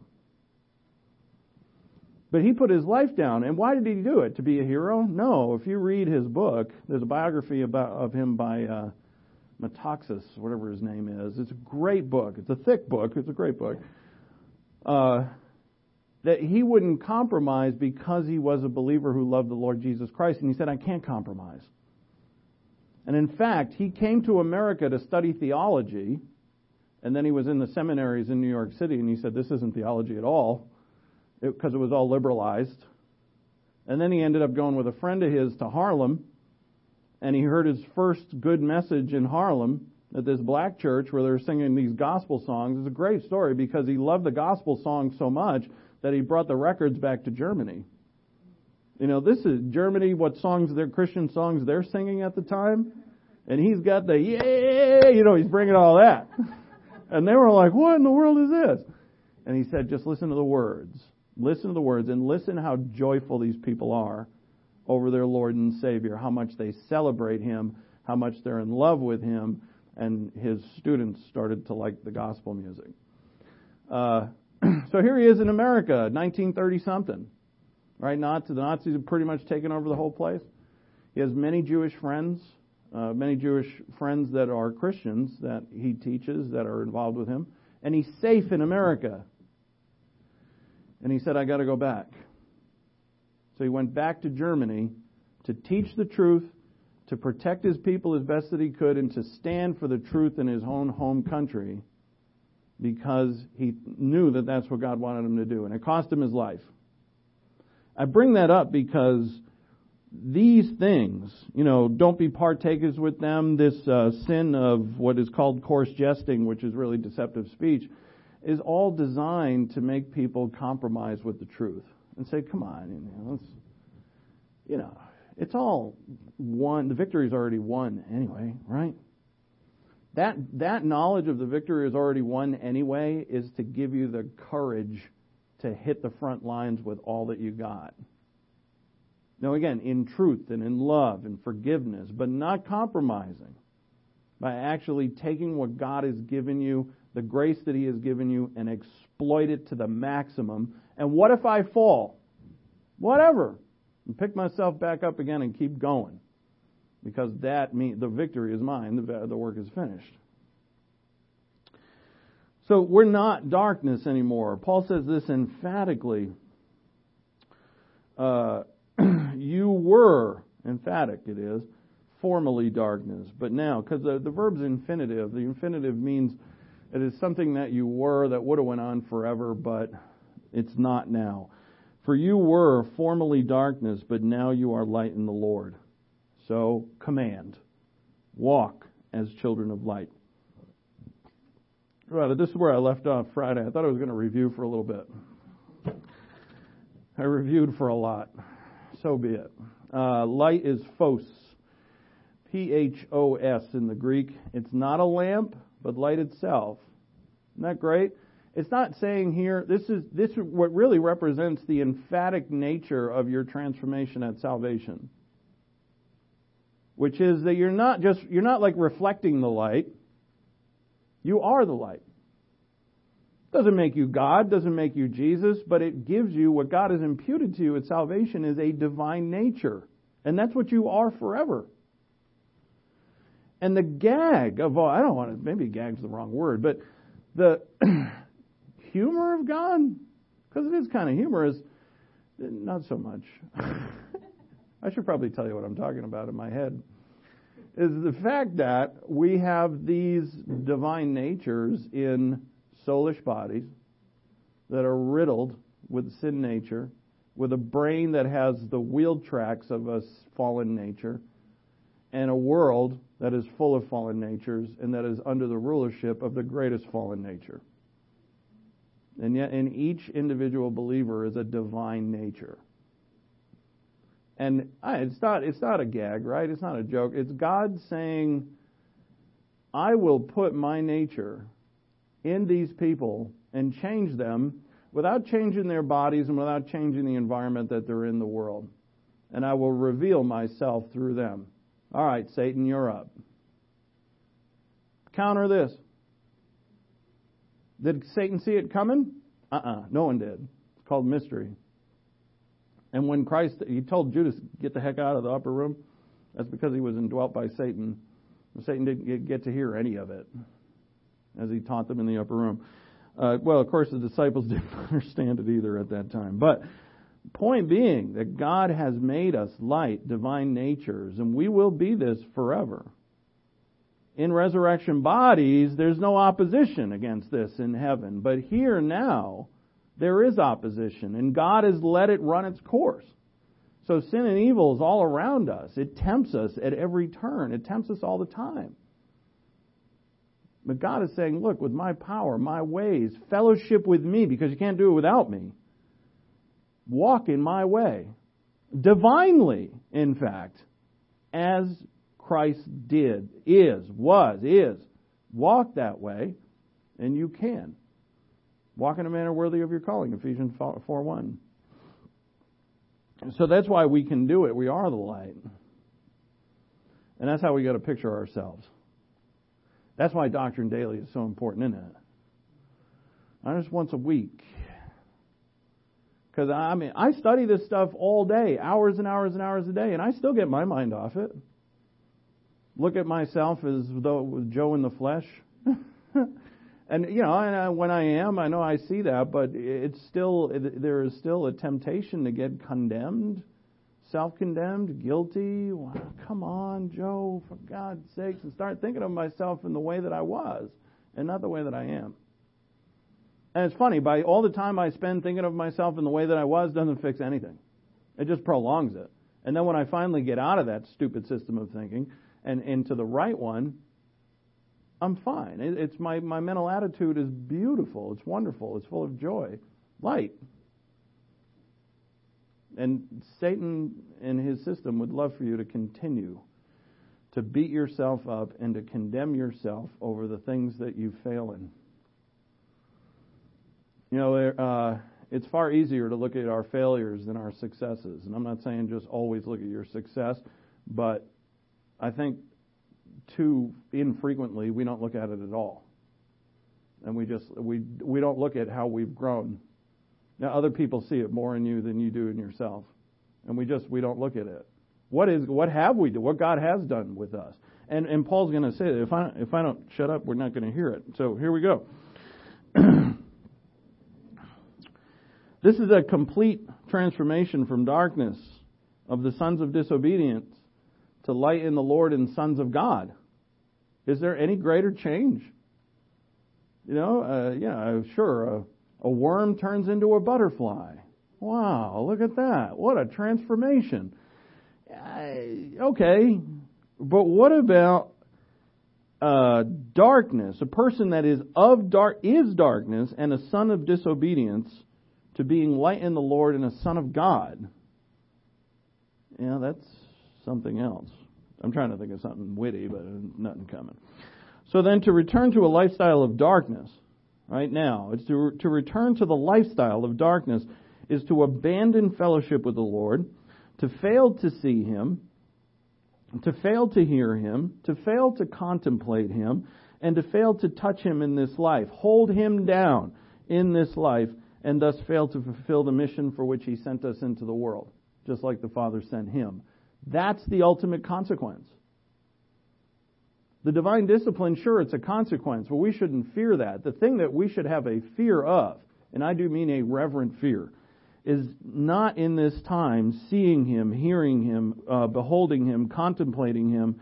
But he put his life down. And why did he do it? To be a hero? No. If you read his book, there's a biography about of him by uh, Metaxas, whatever his name is. It's a great book. It's a thick book. It's a great book. Uh, that he wouldn't compromise because he was a believer who loved the Lord Jesus Christ. And he said, I can't compromise. And in fact, he came to America to study theology. And then he was in the seminaries in New York City. And he said, this isn't theology at all. Because it, it was all liberalized. And then he ended up going with a friend of his to Harlem, and he heard his first good message in Harlem at this black church where they were singing these gospel songs. It's a great story because he loved the gospel songs so much that he brought the records back to Germany. You know, this is Germany, what songs, their Christian songs they're singing at the time, and he's got the, yeah, you know, he's bringing all that. And they were like, what in the world is this? And he said, just listen to the words. Listen to the words and listen how joyful these people are over their Lord and Savior, how much they celebrate Him, how much they're in love with Him, and his students started to like the gospel music. Uh, so here he is in America, nineteen thirty something, right? Not the Nazis have pretty much taken over the whole place. He has many Jewish friends, uh, many Jewish friends that are Christians that he teaches that are involved with him, and he's safe in America. And he said, I got to go back. So he went back to Germany to teach the truth, to protect his people as best that he could, and to stand for the truth in his own home country because he knew that that's what God wanted him to do. And it cost him his life. I bring that up because these things, you know, don't be partakers with them. This uh, sin of what is called coarse jesting, which is really deceptive speech, is all designed to make people compromise with the truth and say, come on, you know, let's, you know, it's all won. The victory is already won anyway, right? That that knowledge of the victory is already won anyway is to give you the courage to hit the front lines with all that you got. Now again, in truth and in love and forgiveness, but not compromising by actually taking what God has given you, the grace that He has given you, and exploit it to the maximum. And what if I fall? Whatever. And pick myself back up again and keep going. Because that means the victory is mine. The, the work is finished. So we're not darkness anymore. Paul says this emphatically. Uh, you were, emphatic it is, formerly darkness. But now, because the, the verb's infinitive, the infinitive means it is something that you were that would have went on forever, but it's not now. For you were formerly darkness, but now you are light in the Lord. So, command. Walk as children of light. Right, this is where I left off Friday. I thought I was going to review for a little bit. I reviewed for a lot. So be it. Uh, light is phos. P H O S in the Greek. It's not a lamp, but light itself. Isn't that great? It's not saying here, this is this is what really represents the emphatic nature of your transformation at salvation. Which is that you're not just, you're not like reflecting the light. You are the light. Doesn't make you God, doesn't make you Jesus, but it gives you what God has imputed to you at salvation is a divine nature. And that's what you are forever. And the gag of all, I don't want to, maybe gag's the wrong word, but the humor of God, because it is kind of humorous, not so much. I should probably tell you what I'm talking about in my head. is the fact that we have these divine natures in soulish bodies that are riddled with sin nature, with a brain that has the wheel tracks of a fallen nature, and a world that is full of fallen natures and that is under the rulership of the greatest fallen nature. And yet in each individual believer is a divine nature. And it's not it's not a gag, right? It's not a joke. It's God saying, I will put my nature in these people and change them without changing their bodies and without changing the environment that they're in the world. And I will reveal myself through them. All right, Satan, you're up. Counter this. Did Satan see it coming? Uh-uh, no one did. It's called mystery. And when Christ, he told Judas, get the heck out of the upper room, that's because he was indwelt by Satan. Satan didn't get to hear any of it as he taught them in the upper room. Uh, well, of course, the disciples didn't understand it either at that time. But point being that God has made us light, divine natures, and we will be this forever. In resurrection bodies, there's no opposition against this in heaven. But here now, there is opposition, and God has let it run its course. So sin and evil is all around us. It tempts us at every turn. It tempts us all the time. But God is saying, look, with my power, my ways, fellowship with me, because you can't do it without me. Walk in my way. Divinely, in fact, as Christ did, is, was, is. Walk that way, and you can. Walk in a manner worthy of your calling, Ephesians four one. So that's why we can do it. We are the light. And that's how we got to picture ourselves. That's why Doctrine Daily is so important, isn't it? Not just once a week. Because, I mean, I study this stuff all day, hours and hours and hours a day, and I still get my mind off it. Look at myself as though it was Joe in the flesh. And, you know, and I, when I am, I know I see that, but it's still, there is still a temptation to get condemned, self-condemned, guilty. Wow, come on, Joe, for God's sakes, and start thinking of myself in the way that I was and not the way that I am. And it's funny, by all the time I spend thinking of myself in the way that I was doesn't fix anything. It just prolongs it. And then when I finally get out of that stupid system of thinking and into the right one, I'm fine. It's my, my mental attitude is beautiful. It's wonderful. It's full of joy. Light. And Satan and his system would love for you to continue to beat yourself up and to condemn yourself over the things that you fail in. You know, uh, it's far easier to look at our failures than our successes. And I'm not saying just always look at your success, but I think too infrequently we don't look at it at all. And we just we we don't look at how we've grown. Now other people see it more in you than you do in yourself. And we just we don't look at it. What is what have we done? What God has done with us. And and Paul's going to say that if I if I don't shut up, we're not going to hear it. So here we go. This is a complete transformation from darkness of the sons of disobedience to light in the Lord and sons of God. Is there any greater change? You know, uh, yeah, sure, a, a worm turns into a butterfly. Wow, look at that. What a transformation. Uh, okay, but what about uh, darkness? A person that is of dark is darkness and a son of disobedience to being light in the Lord and a son of God. Yeah, that's something else. I'm trying to think of something witty, but nothing coming. So then to return to a lifestyle of darkness, right now, it's to, to return to the lifestyle of darkness is to abandon fellowship with the Lord, to fail to see Him, to fail to hear Him, to fail to contemplate Him, and to fail to touch Him in this life, hold Him down in this life, and thus fail to fulfill the mission for which He sent us into the world, just like the Father sent Him. That's the ultimate consequence. The divine discipline, sure, it's a consequence, but we shouldn't fear that. The thing that we should have a fear of, and I do mean a reverent fear, is not in this time seeing Him, hearing Him, uh, beholding Him, contemplating Him,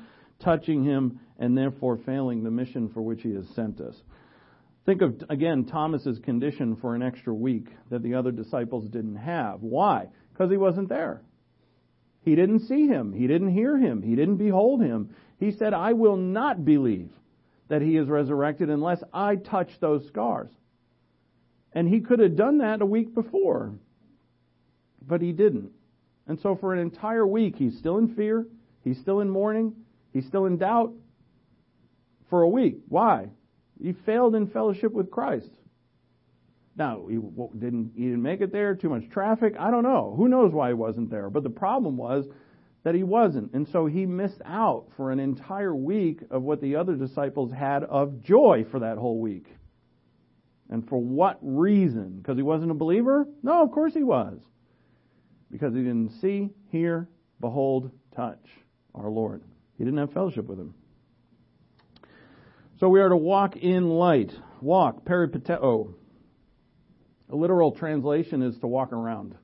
touching him, and therefore failing the mission for which he has sent us. Think of, again, Thomas's condition for an extra week that the other disciples didn't have. Why? Because he wasn't there. He didn't see him. He didn't hear him. He didn't behold him. He said, I will not believe that he is resurrected unless I touch those scars. And he could have done that a week before, but he didn't. And so for an entire week, he's still in fear. He's still in mourning. He's still in doubt for a week. Why? He failed in fellowship with Christ. Now, he didn't, he didn't make it there, too much traffic, I don't know. Who knows why he wasn't there? But the problem was that he wasn't. And so he missed out for an entire week of what the other disciples had of joy for that whole week. And for what reason? Because he wasn't a believer? No, of course he was. Because he didn't see, hear, behold, touch our Lord. He didn't have fellowship with him. So we are to walk in light. Walk, peripateo. A literal translation is to walk around.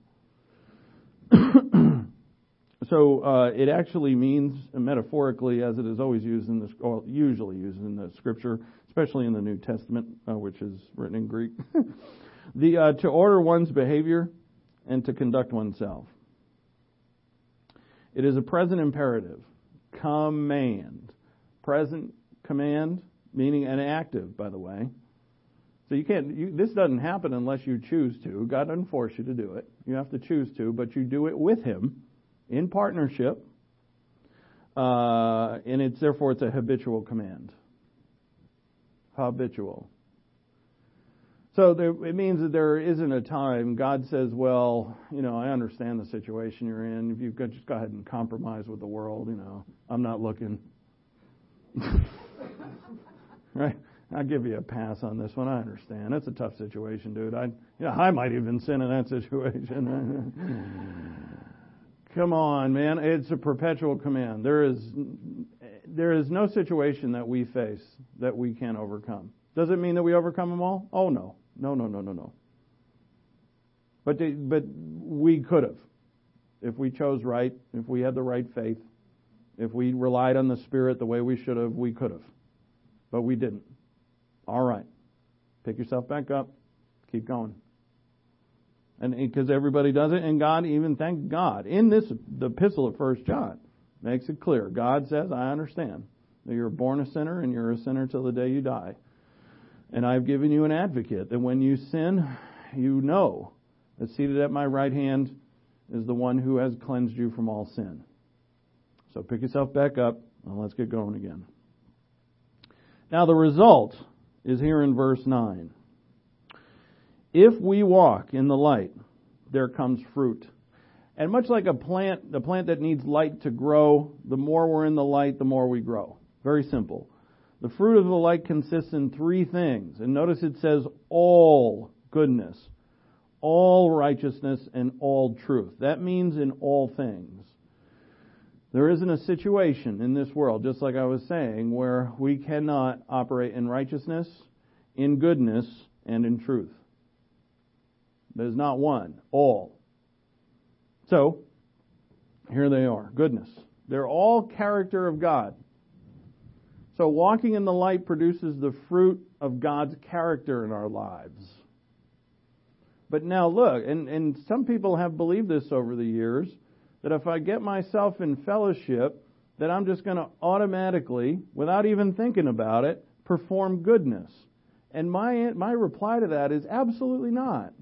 So uh, it actually means, metaphorically, as it is always used in this, or usually used in the Scripture, especially in the New Testament, uh, which is written in Greek, the uh, to order one's behavior and to conduct oneself. It is a present imperative, command, present command, meaning an active, by the way. So you can't. You, this doesn't happen unless you choose to. God doesn't force you to do it. You have to choose to, but you do it with Him, in partnership, uh, and it's therefore it's a habitual command. Habitual. So there, it means that there isn't a time God says, well, you know, I understand the situation you're in. If you could just go ahead and compromise with the world, you know, I'm not looking. Right? I'll give you a pass on this one. I understand. That's a tough situation, dude. I, you know, I might even sin in that situation. Come on, man. It's a perpetual command. There is, there is no situation that we face that we can't overcome. Does it mean that we overcome them all? Oh, no. No, no, no, no, no. But, they, but we could have. If we chose right, if we had the right faith, if we relied on the Spirit the way we should have, we could have. But we didn't. All right. Pick yourself back up. Keep going. And because everybody does it, and God, even thank God, in this, the epistle of First John, makes it clear. God says, I understand that you're born a sinner and you're a sinner till the day you die. And I've given you an advocate that when you sin, you know that seated at my right hand is the one who has cleansed you from all sin. So pick yourself back up and let's get going again. Now the result is here in verse nine. If we walk in the light, there comes fruit. And much like a plant, the plant that needs light to grow, the more we're in the light, the more we grow. Very simple. The fruit of the light consists in three things. And notice it says all goodness, all righteousness, and all truth. That means in all things. There isn't a situation in this world, just like I was saying, where we cannot operate in righteousness, in goodness, and in truth. There's not one. All. So, here they are. Goodness. They're all character of God. So walking in the light produces the fruit of God's character in our lives. But now look, and, and some people have believed this over the years, that if I get myself in fellowship, that I'm just going to automatically, without even thinking about it, perform goodness. And my my reply to that is absolutely not.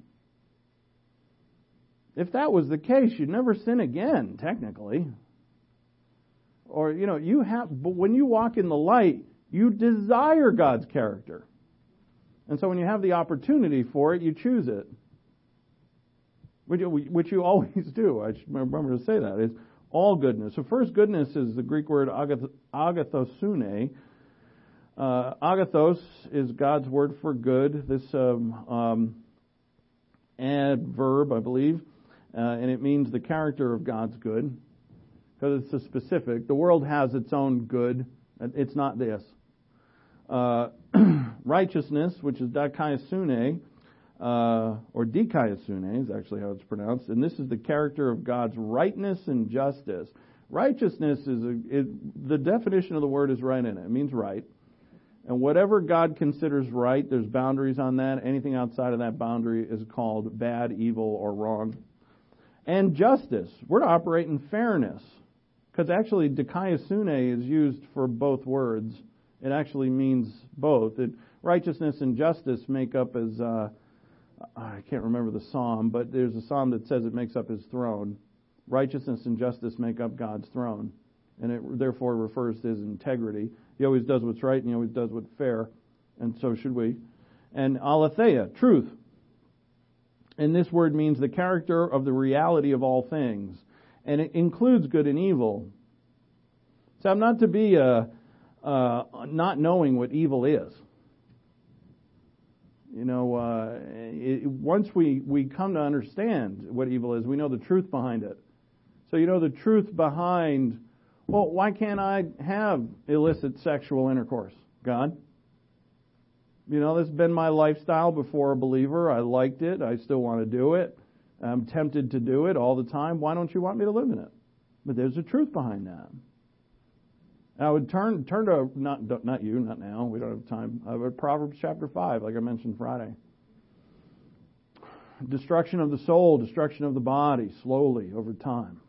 If that was the case, you'd never sin again, technically. Or, you know, you have, but when you walk in the light, you desire God's character. And so when you have the opportunity for it, you choose it. Which you, which you always do. I should remember to say that. It's all goodness. So first, goodness is the Greek word agath- agathosune. Uh, agathos is God's word for good. This um, um, adverb, I believe, uh, and it means the character of God's good. Because it's a specific. The world has its own good. It's not this. Uh, righteousness, which is dikaiosune, uh, or dikaiosune is actually how it's pronounced. And this is the character of God's rightness and justice. Righteousness is a, it, the definition of the word is right in it. It means right. And whatever God considers right, there's boundaries on that. Anything outside of that boundary is called bad, evil, or wrong. And justice. We're to operate in fairness. Because actually, dikaiosune is used for both words. It actually means both. It, righteousness and justice make up as, uh, I can't remember the psalm, but there's a psalm that says it makes up his throne. Righteousness and justice make up God's throne. And it therefore refers to his integrity. He always does what's right and he always does what's fair. And so should we. And aletheia, truth. And this word means the character of the reality of all things. And it includes good and evil. So I'm not to be uh, uh, not knowing what evil is. You know, uh, it, once we, we come to understand what evil is, we know the truth behind it. So you know the truth behind, well, why can't I have illicit sexual intercourse? God? You know, this has been my lifestyle before a believer. I liked it. I still want to do it. I'm tempted to do it all the time. Why don't you want me to live in it? But there's a truth behind that. I would turn turn to, not not you, not now, we don't have time, uh, but Proverbs chapter five, like I mentioned Friday. Destruction of the soul, destruction of the body, slowly, over time.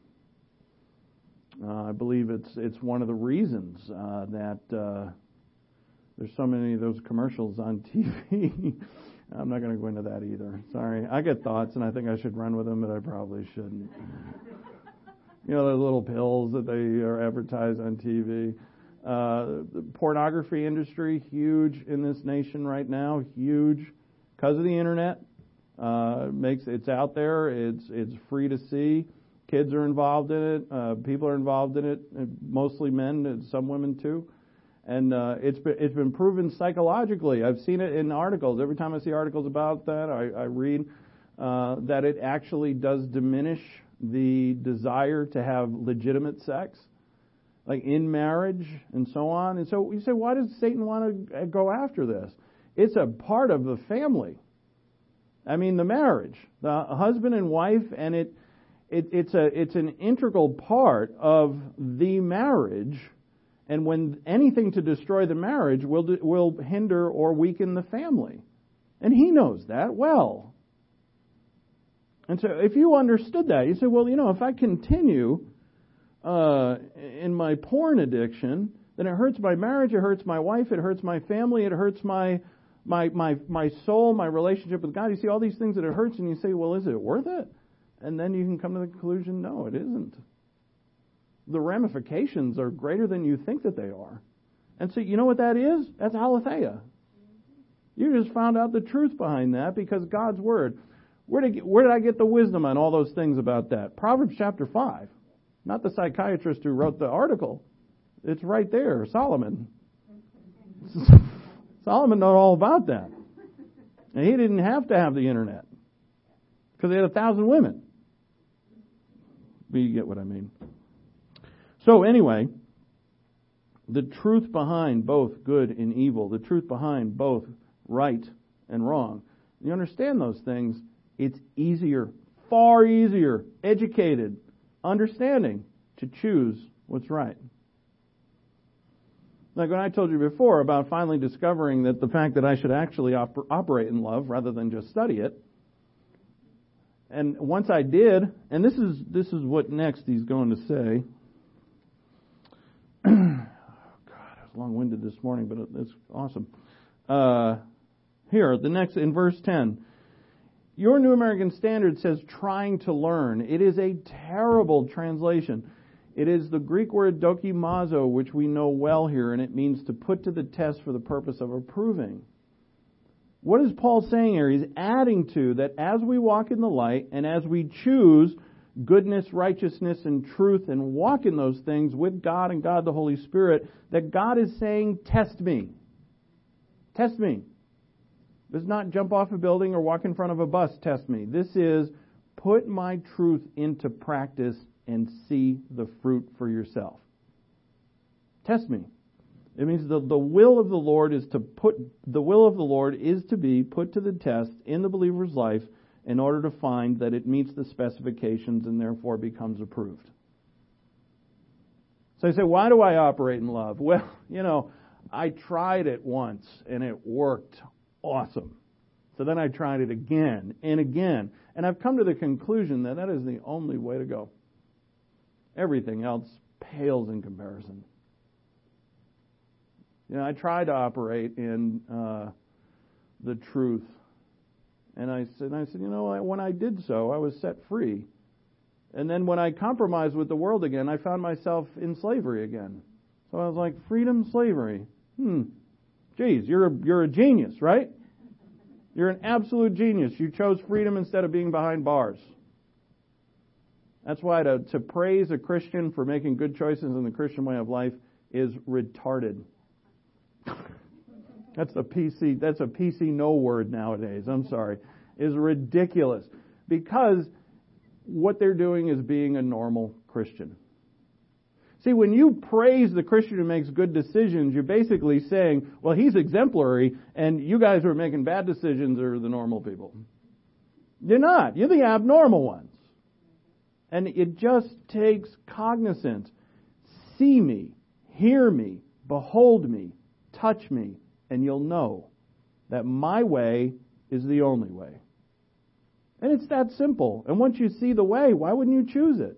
Uh, I believe it's it's one of the reasons uh, that uh, there's so many of those commercials on T V. I'm not going to go into that either. Sorry. I get thoughts, and I think I should run with them, but I probably shouldn't. You know, those little pills that they are advertised on T V. Uh, the pornography industry, huge in this nation right now, huge because of the internet. Uh, makes it's out there. It's it's free to see. Kids are involved in it. Uh, people are involved in it. Mostly men, and some women too. And uh, it's been it's been proven psychologically. I've seen it in articles. Every time I see articles about that, I, I read uh, that it actually does diminish the desire to have legitimate sex, like in marriage and so on. And so you say, why does Satan want to go after this? It's a part of the family. I mean, the marriage, the husband and wife, and it, it it's a it's an integral part of the marriage. And when anything to destroy the marriage will will hinder or weaken the family, and he knows that well. And so if you understood that, you say, well, you know, if I continue uh, in my porn addiction, then it hurts my marriage, it hurts my wife, it hurts my family, it hurts my my my my soul, my relationship with God. You see all these things that it hurts, and you say, well, is it worth it? And then you can come to the conclusion, no, it isn't. The ramifications are greater than you think that they are. And so you know what that is? That's aletheia. You just found out the truth behind that because God's Word. Where did, where did I get the wisdom on all those things about that? Proverbs chapter five. Not the psychiatrist who wrote the article. It's right there, Solomon. Solomon knew all about that. And he didn't have to have the internet because he had a thousand women. But you get what I mean. So anyway, the truth behind both good and evil, the truth behind both right and wrong, you understand those things, it's easier, far easier, educated, understanding to choose what's right. Like when I told you before about finally discovering that the fact that I should actually op- operate in love rather than just study it, and once I did, and this is this is what next he's going to say. Oh, God, I was long-winded this morning, but it's awesome. Uh, here, the next, in verse ten. Your New American Standard says trying to learn. It is a terrible translation. It is the Greek word dokimazo, which we know well here, and it means to put to the test for the purpose of approving. What is Paul saying here? He's adding to that as we walk in the light and as we choose goodness, righteousness, and truth and walk in those things with God and God the Holy Spirit, that God is saying, test me. Test me. This is not jump off a building or walk in front of a bus, test me. This is put my truth into practice and see the fruit for yourself. Test me. It means the, the will of the Lord is to put, the will of the Lord is to be put to the test in the believer's life in order to find that it meets the specifications and therefore becomes approved. So I say, why do I operate in love? Well, you know, I tried it once and it worked awesome. So then I tried it again and again. And I've come to the conclusion that that is the only way to go. Everything else pales in comparison. You know, I tried to operate in uh, the truth. And I said, and I said, you know, when I did so, I was set free. And then when I compromised with the world again, I found myself in slavery again. So I was like, freedom, slavery. Hmm. Geez, you're a, you're a genius, right? You're an absolute genius. You chose freedom instead of being behind bars. That's why to, to praise a Christian for making good choices in the Christian way of life is retarded. That's a P C, that's a P C no word nowadays. I'm sorry. Is ridiculous. Because what they're doing is being a normal Christian. See, when you praise the Christian who makes good decisions, you're basically saying, well, he's exemplary, and you guys who are making bad decisions are the normal people. You're not. You're the abnormal ones. And it just takes cognizance. See me, hear me, behold me, touch me, and you'll know that my way is the only way. And it's that simple. And once you see the way, why wouldn't you choose it?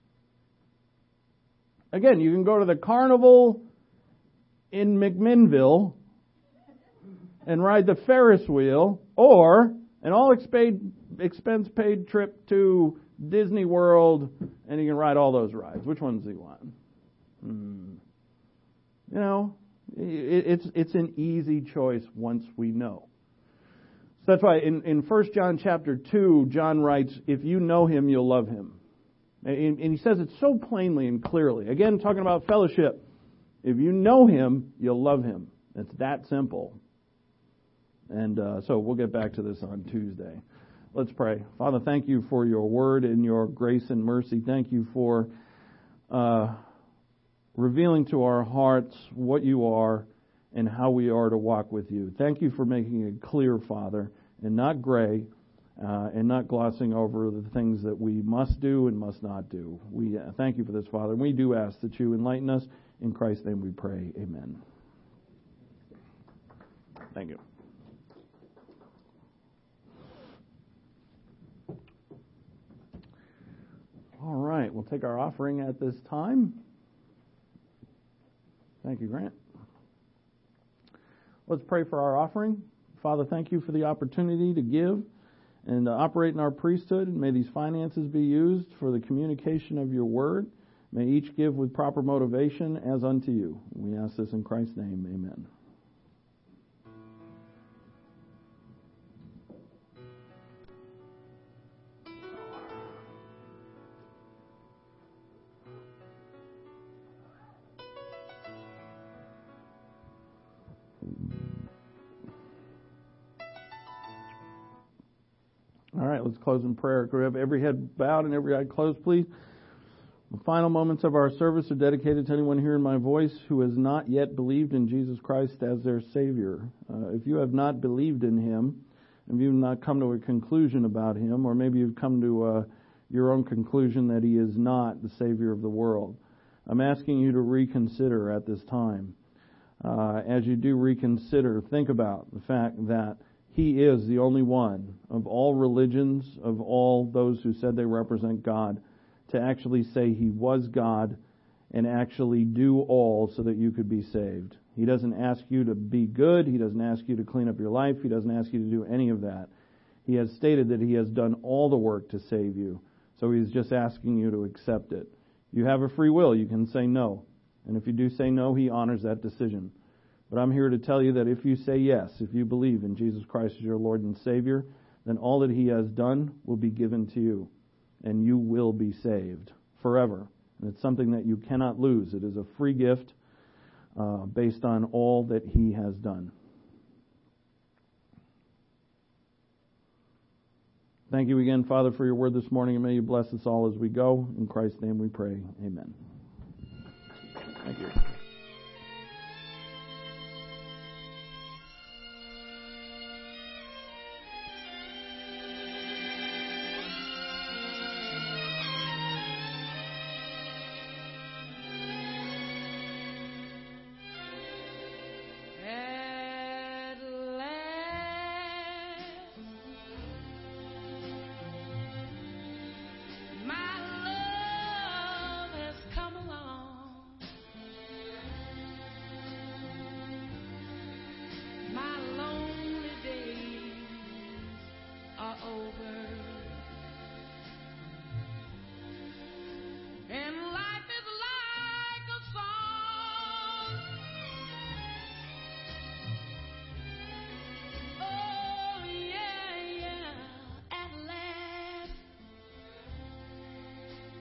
Again, you can go to the carnival in McMinnville and ride the Ferris wheel, or an all-expense paid trip to Disney World, and you can ride all those rides. Which ones do you want? Hmm. You know, it, it's it's an easy choice once we know. So that's why in, in First John chapter two, John writes, if you know him, you'll love him. And, and he says it so plainly and clearly. Again, talking about fellowship. If you know him, you'll love him. It's that simple. And uh, so we'll get back to this on Tuesday. Let's pray. Father, thank you for your word and your grace and mercy. Thank you for uh, revealing to our hearts what you are and how we are to walk with you. Thank you for making it clear, Father, and not gray, uh, and not glossing over the things that we must do and must not do. We uh, thank you for this, Father, and we do ask that you enlighten us. In Christ's name we pray. Amen. Thank you. All right, we'll take our offering at this time. Thank you, Grant. Let's pray for our offering. Father, thank you for the opportunity to give and to operate in our priesthood. And may these finances be used for the communication of your word. May each give with proper motivation as unto you. We ask this in Christ's name. Amen. All right, let's close in prayer. Could we have every head bowed and every eye closed, please? The final moments of our service are dedicated to anyone hearing my voice who has not yet believed in Jesus Christ as their Savior. Uh, if you have not believed in Him, if you've not come to a conclusion about Him, or maybe you've come to uh, your own conclusion that He is not the Savior of the world, I'm asking you to reconsider at this time. Uh, as you do reconsider, think about the fact that He is the only one of all religions, of all those who said they represent God, to actually say He was God and actually do all so that you could be saved. He doesn't ask you to be good. He doesn't ask you to clean up your life. He doesn't ask you to do any of that. He has stated that He has done all the work to save you. So He's just asking you to accept it. You have a free will. You can say no. And if you do say no, He honors that decision. But I'm here to tell you that if you say yes, if you believe in Jesus Christ as your Lord and Savior, then all that He has done will be given to you. And you will be saved forever. And it's something that you cannot lose. It is a free gift uh, based on all that He has done. Thank you again, Father, for your word this morning, and may you bless us all as we go. In Christ's name we pray. Amen. Thank you.